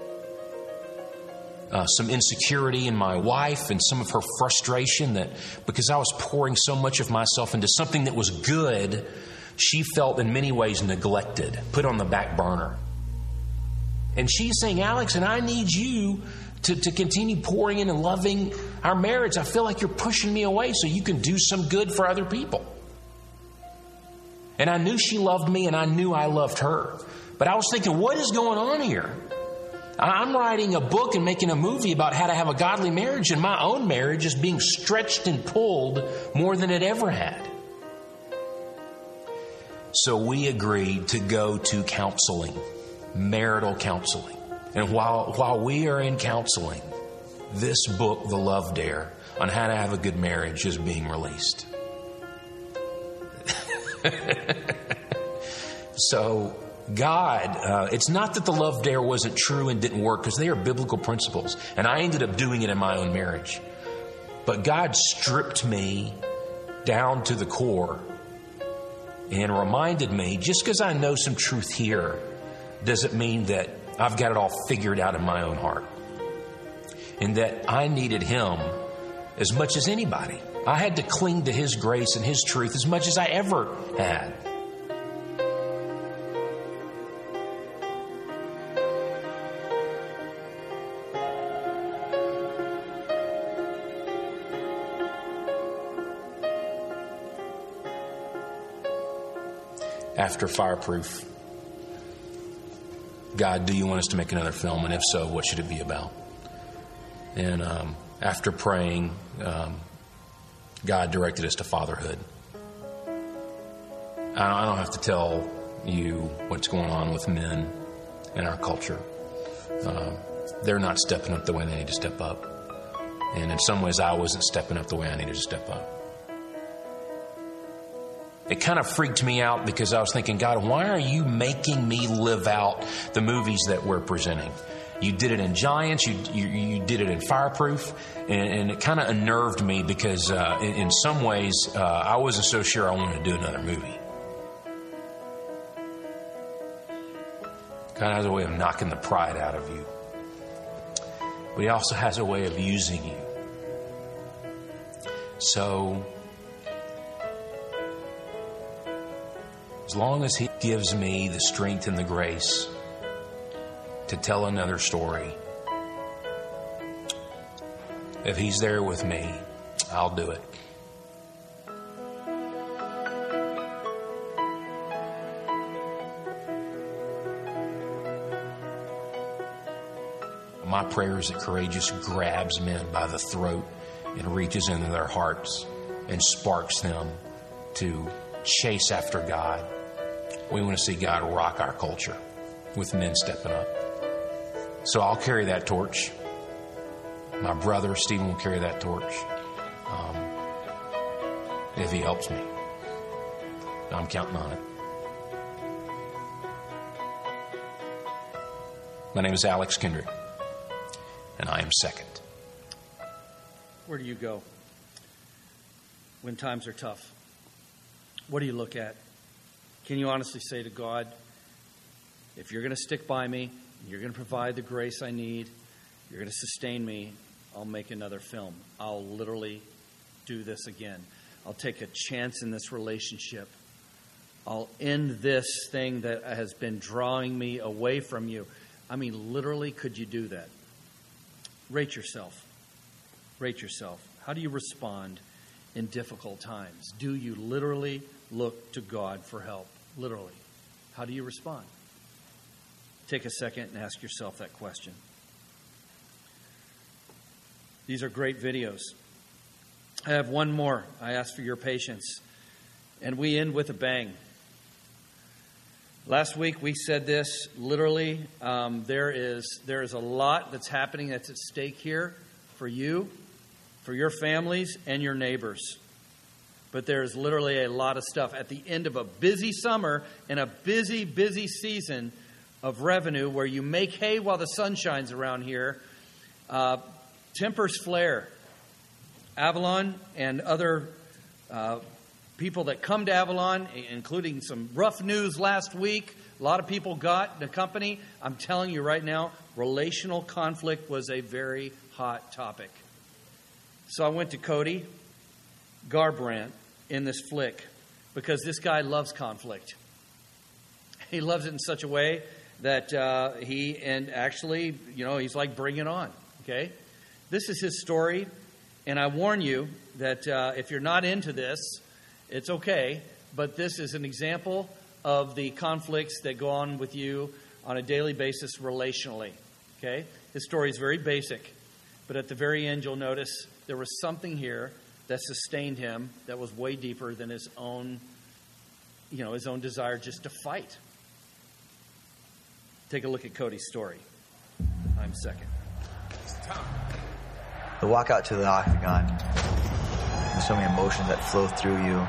Uh, some insecurity in my wife and some of her frustration that because I was pouring so much of myself into something that was good, she felt in many ways neglected, put on the back burner. And she's saying, Alex, and I need you to, to continue pouring in and loving our marriage. I feel like you're pushing me away so you can do some good for other people. And I knew she loved me and I knew I loved her. But I was thinking, what is going on here? I'm writing a book and making a movie about how to have a godly marriage, and my own marriage is being stretched and pulled more than it ever had. So we agreed to go to counseling, marital counseling. And while while we are in counseling, this book, The Love Dare, on how to have a good marriage is being released. So God, uh, it's not that The Love Dare wasn't true and didn't work, because they are biblical principles. And I ended up doing it in my own marriage. But God stripped me down to the core and reminded me, just because I know some truth here doesn't mean that I've got it all figured out in my own heart. And that I needed Him as much as anybody. I had to cling to His grace and His truth as much as I ever had. After Fireproof, God, do you want us to make another film? And if so, what should it be about? And um, after praying, um, God directed us to fatherhood. I don't have to tell you what's going on with men in our culture. Uh, they're not stepping up the way they need to step up. And in some ways, I wasn't stepping up the way I needed to step up. It kind of freaked me out because I was thinking, God, why are you making me live out the movies that we're presenting? You did it in Giants, you you, you did it in Fireproof, and, and it kind of unnerved me because uh, in, in some ways uh, I wasn't so sure I wanted to do another movie. God has a way of knocking the pride out of you, but He also has a way of using you. So as long as He gives me the strength and the grace to tell another story, if He's there with me, I'll do it. My prayer is that Courageous grabs men by the throat and reaches into their hearts and sparks them to chase after God. We want to see God rock our culture with men stepping up. So I'll carry that torch. My brother, Stephen, will carry that torch. Um, if he helps me. I'm counting on it. My name is Alex Kendrick, and I am second. Where do you go when times are tough? What do you look at? Can you honestly say to God, if you're going to stick by me, you're going to provide the grace I need, you're going to sustain me, I'll make another film. I'll literally do this again. I'll take a chance in this relationship. I'll end this thing that has been drawing me away from you. I mean, literally, could you do that? Rate yourself. Rate yourself. How do you respond in difficult times? Do you literally look to God for help? Literally. How do you respond? Take a second and ask yourself that question. These are great videos. I have one more. I ask for your patience. And we end with a bang. Last week we said this, literally, um, there is there is a lot that's happening that's at stake here for you, for your families, and your neighbors. But there's literally a lot of stuff at the end of a busy summer and a busy, busy season of revenue where you make hay while the sun shines around here. Uh, tempers flare. Avalon and other uh, people that come to Avalon, including some rough news last week, a lot of people got the company. I'm telling you right now, relational conflict was a very hot topic. So I went to Cody Garbrandt in this flick because this guy loves conflict. He loves it in such a way that uh, he, and actually, you know, he's like, bring it on, okay? This is his story, and I warn you that uh, if you're not into this, it's okay, but this is an example of the conflicts that go on with you on a daily basis relationally, okay? His story is very basic, but at the very end, you'll notice there was something here that sustained him that was way deeper than his own, you know, his own desire just to fight. Take a look at Cody's story. I'm second. The walk out to the octagon, there's so many emotions that flow through you.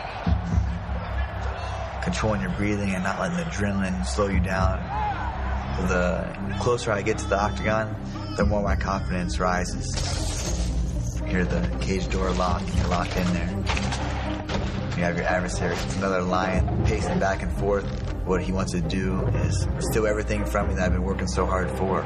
Controlling your breathing and not letting the adrenaline slow you down. The closer I get to the octagon, the more my confidence rises. You hear the cage door lock, and you're locked in there. You have your adversary. It's another lion pacing back and forth. What he wants to do is steal everything from me that I've been working so hard for.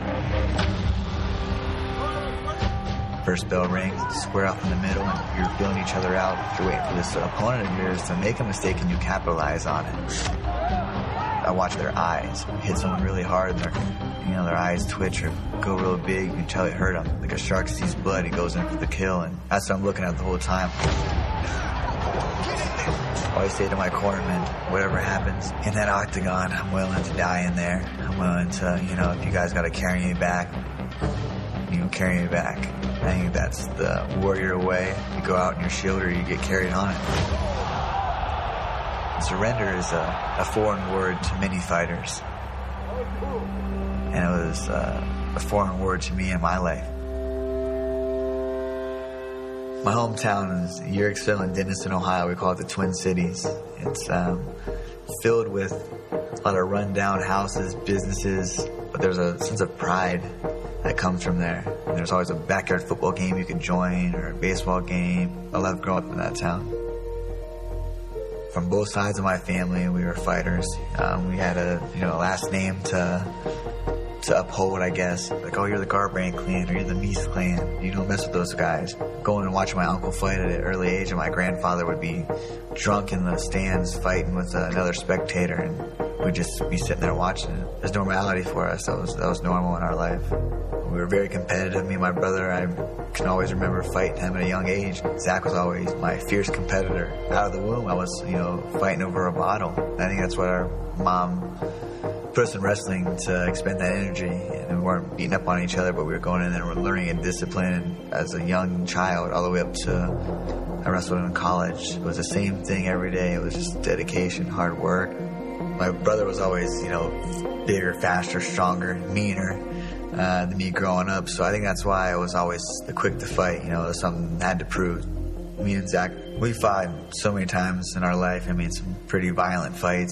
First bell rings, square up in the middle, and you're feeling each other out. You're waiting for this opponent of yours to make a mistake and you capitalize on it. I watch their eyes. Hit someone really hard and their, you know, their eyes twitch or go real big. You can tell it hurt them. Like a shark sees blood, he goes in for the kill, and that's what I'm looking at the whole time. I always say to my cornermen, whatever happens in that octagon, I'm willing to die in there. I'm willing to, you know, if you guys got to carry me back, you can carry me back. I think that's the warrior way. You go out in your shield or you get carried on it. Surrender is a, a foreign word to many fighters. And it was uh, a foreign word to me in my life. My hometown is Yerkesville and Denison, Ohio. We call it the Twin Cities. It's um, filled with a lot of run-down houses, businesses, but there's a sense of pride that comes from there. And there's always a backyard football game you can join or a baseball game. I love growing up in that town. From both sides of my family, we were fighters. Um, we had a you know last name to to uphold, I guess. Like, oh, you're the Garbrandt clan, or you're the Meese clan. You don't mess with those guys. Going and watching my uncle fight at an early age, and my grandfather would be drunk in the stands fighting with another spectator, and we'd just be sitting there watching it. There's normality for us. That was that was normal in our life. We were very competitive. Me and my brother, I can always remember fighting him at a young age. Zach was always my fierce competitor. Out of the womb, I was, you know, fighting over a bottle. I think that's what our mom put us in wrestling, to expend that energy. And we weren't beating up on each other, but we were going in there and we were learning a discipline as a young child all the way up to I wrestled in college. It was the same thing every day. It was just dedication, hard work. My brother was always, you know, bigger, faster, stronger, meaner uh, than me growing up. So I think that's why I was always quick to fight. You know, it was something I had to prove. Me and Zach, we fought so many times in our life. I mean, some pretty violent fights.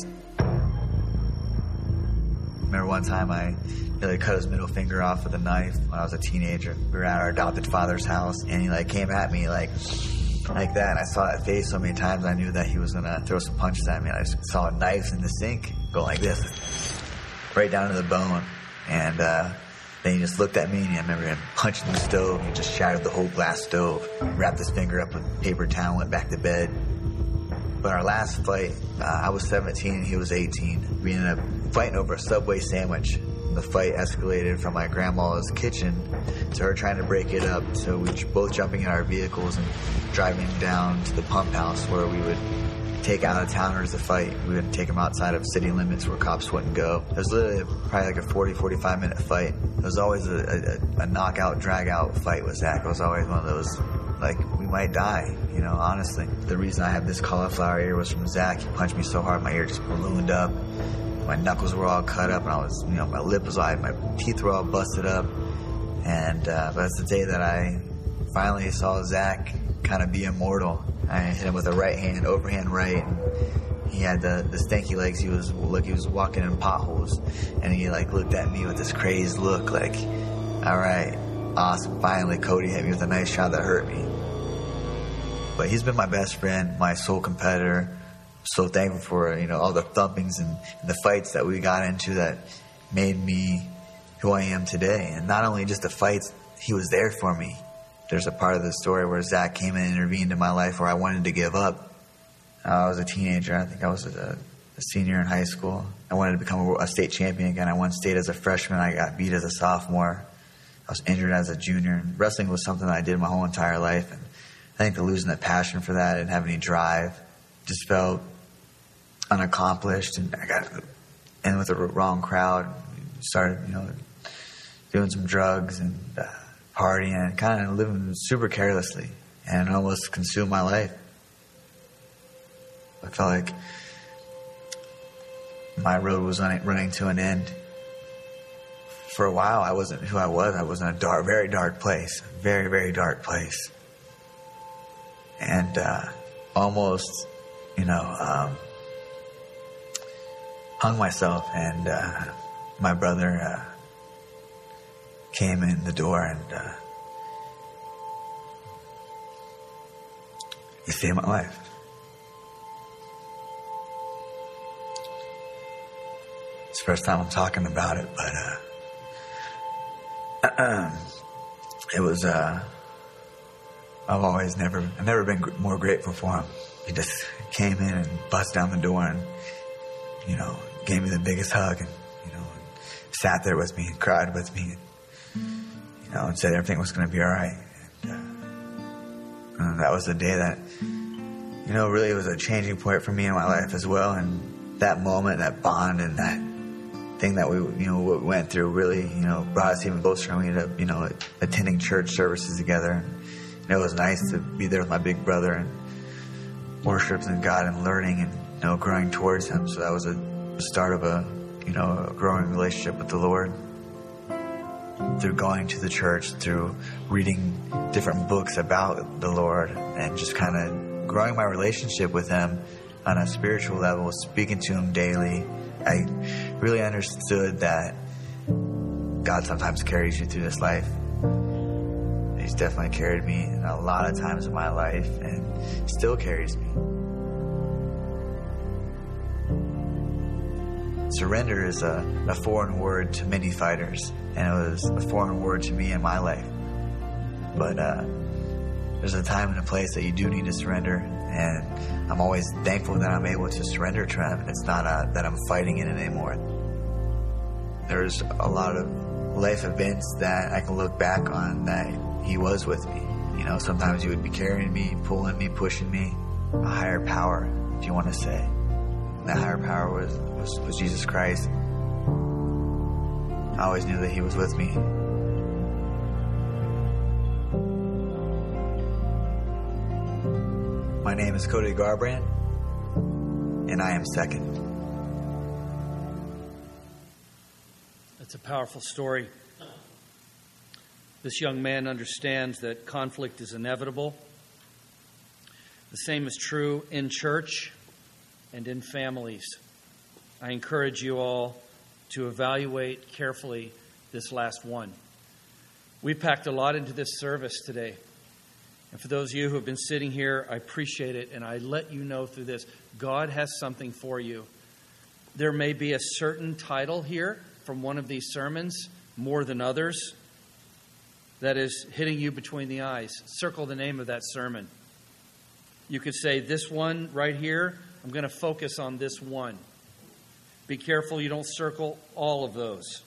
Remember one time I nearly cut his middle finger off with a knife when I was a teenager. We were at our adopted father's house, and he like came at me like like that. And I saw that face so many times, I knew that he was gonna throw some punches at me. I just saw a knife in the sink go like this, right down to the bone. And uh, then he just looked at me, and I remember him punching the stove. He just shattered the whole glass stove. Wrapped his finger up with paper towel, went back to bed. But our last fight, uh, I was seventeen and he was eighteen. We ended up fighting over a Subway sandwich. The fight escalated from my grandma's kitchen to her trying to break it up. So we were both jumping in our vehicles and driving down to the pump house where we would take out-of-towners to fight. We would take them outside of city limits where cops wouldn't go. It was literally probably like a forty, forty-five minute fight. It was always a, a, a knockout, drag-out fight with Zach. It was always one of those, like, we might die, you know, honestly. The reason I have this cauliflower ear was from Zach. He punched me so hard, my ear just ballooned up. My knuckles were all cut up, and I was, you know, my lip was like, my teeth were all busted up. And uh, that's the day that I finally saw Zach kind of be immortal. I hit him with a right hand, overhand right. And he had the, the stanky legs. He was look, he was walking in potholes, and he like looked at me with this crazed look, like, "All right, awesome. Finally, Cody hit me with a nice shot that hurt me." But he's been my best friend, my sole competitor. So thankful for, you know, all the thumpings and, and the fights that we got into that made me who I am today. And not only just the fights, he was there for me. There's a part of the story where Zach came in and intervened in my life where I wanted to give up. I was a teenager. I think I was a, a senior in high school. I wanted to become a, a state champion again. I won state as a freshman. I got beat as a sophomore. I was injured as a junior. And wrestling was something that I did my whole entire life. And I think the losing that passion for that, I didn't have any drive, just felt unaccomplished. And I got in with the wrong crowd. Started, you know, doing some drugs and uh, partying and kind of living super carelessly, and almost consumed my life. I felt like my road was running to an end. For a while, I wasn't who I was. I was in a dark, very dark place, very, very dark place. And uh, almost, you know, um, hung myself. And uh, my brother uh, came in the door, and uh, he saved my life. It's the first time I'm talking about it, but uh, it was, uh, I've always never, I've never been more grateful for him. He just came in and bust down the door and, you know, gave me the biggest hug, and, you know, sat there with me and cried with me, and, you know, and said everything was going to be all right. And, uh, and that was the day that, you know, really was a changing point for me in my life as well. And that moment, that bond, and that thing that we, you know, what we went through really, you know, brought us even closer. And we ended up, you know, attending church services together. And, you know, it was nice to be there with my big brother and worshiping God and learning and, you know, growing towards Him. So that was a start of a, you know, a growing relationship with the Lord. Through going to the church, through reading different books about the Lord, and just kind of growing my relationship with Him on a spiritual level, speaking to Him daily, I really understood that God sometimes carries you through this life. He's definitely carried me in a lot of times in my life, and still carries me. Surrender is a, a foreign word to many fighters, and it was a foreign word to me in my life. But uh, there's a time and a place that you do need to surrender, and I'm always thankful that I'm able to surrender to Him. It's not a, that I'm fighting in it anymore. There's a lot of life events that I can look back on that He was with me. You know, sometimes He would be carrying me, pulling me, pushing me. A higher power, if you want to say. And that higher power was, was, was Jesus Christ. I always knew that He was with me. My name is Cody Garbrand, and I am second. That's a powerful story. This young man understands that conflict is inevitable. The same is true in church and in families. I encourage you all to evaluate carefully this last one. We packed a lot into this service today. And for those of you who have been sitting here, I appreciate it. And I let you know through this, God has something for you. There may be a certain title here from one of these sermons, more than others, that is hitting you between the eyes. Circle the name of that sermon. You could say, this one right here, I'm going to focus on this one. Be careful you don't circle all of those.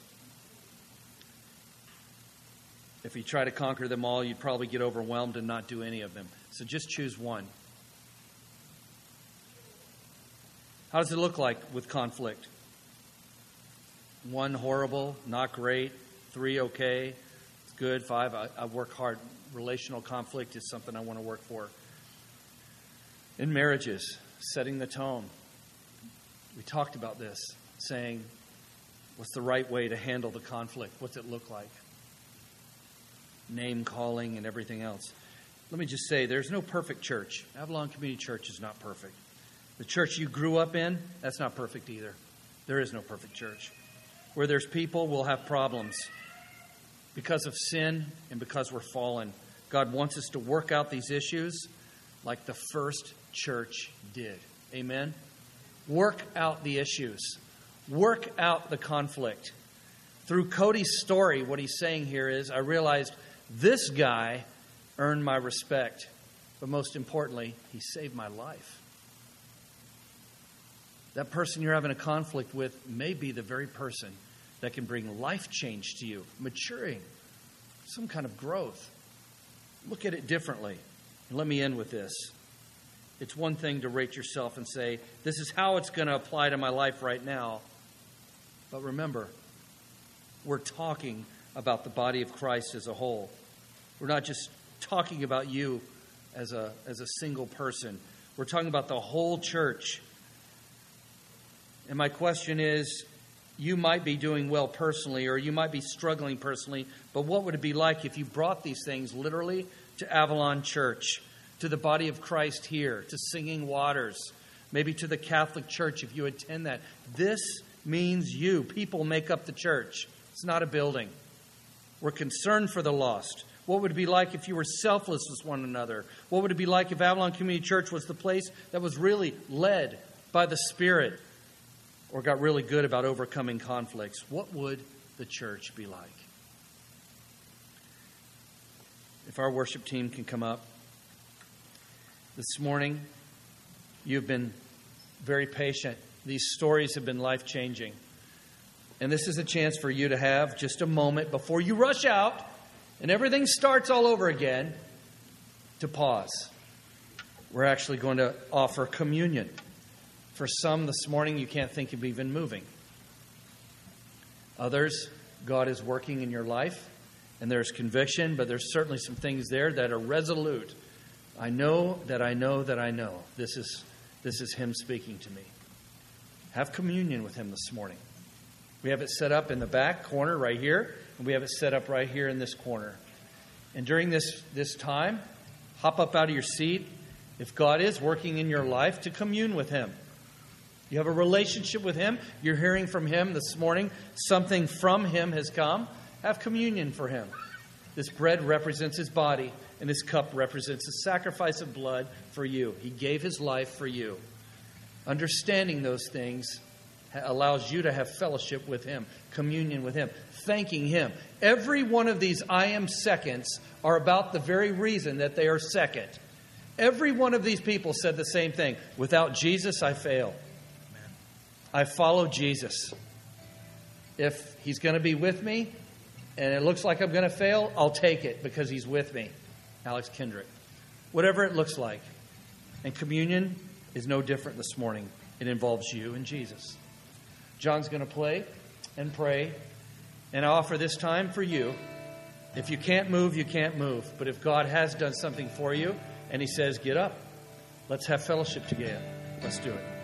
If you try to conquer them all, you'd probably get overwhelmed and not do any of them. So just choose one. How does it look like with conflict? One, horrible, not great. Three, okay, it's good. Five, I, I work hard. Relational conflict is something I want to work for. In marriages, setting the tone. We talked about this, saying, what's the right way to handle the conflict? What's it look like? Name calling and everything else. Let me just say, there's no perfect church. Avalon Community Church is not perfect. The church you grew up in, that's not perfect either. There is no perfect church. Where there's people, we'll have problems. Because of sin and because we're fallen, God wants us to work out these issues like the first church did. Amen? Work out the issues. Work out the conflict. Through Cody's story, what he's saying here is, I realized this guy earned my respect. But most importantly, he saved my life. That person you're having a conflict with may be the very person that can bring life change to you, maturing, some kind of growth. Look at it differently. And let me end with this. It's one thing to rate yourself and say, this is how it's going to apply to my life right now. But remember, we're talking about the body of Christ as a whole. We're not just talking about you as a, as a single person. We're talking about the whole church. And my question is, you might be doing well personally, or you might be struggling personally, but what would it be like if you brought these things literally to Avalon Church, to the body of Christ here, to Singing Waters, maybe to the Catholic Church if you attend that? This means you. People make up the church. It's not a building. We're concerned for the lost. What would it be like if you were selfless with one another? What would it be like if Avalon Community Church was the place that was really led by the Spirit, or got really good about overcoming conflicts? What would the church be like? If our worship team can come up. This morning, you've been very patient. These stories have been life-changing. And this is a chance for you to have just a moment before you rush out and everything starts all over again, to pause. We're actually going to offer communion. For some this morning, you can't think of even moving. Others, God is working in your life, and there's conviction, but there's certainly some things there that are resolute. I know that I know that I know. This is, this is Him speaking to me. Have communion with Him this morning. We have it set up in the back corner right here, and we have it set up right here in this corner. And during this, this time, hop up out of your seat, if God is working in your life, to commune with Him. You have a relationship with Him. You're hearing from Him this morning. Something from Him has come. Have communion for Him. This bread represents His body, and this cup represents the sacrifice of blood for you. He gave His life for you. Understanding those things allows you to have fellowship with Him, communion with Him, thanking Him. Every one of these I am seconds are about the very reason that they are second. Every one of these people said the same thing. Without Jesus, I fail. I follow Jesus. If He's going to be with me and it looks like I'm going to fail, I'll take it because He's with me. Alex Kendrick. Whatever it looks like. And communion is no different this morning. It involves you and Jesus. John's going to play and pray. And I offer this time for you. If you can't move, you can't move. But if God has done something for you and He says, get up, let's have fellowship together. Let's do it.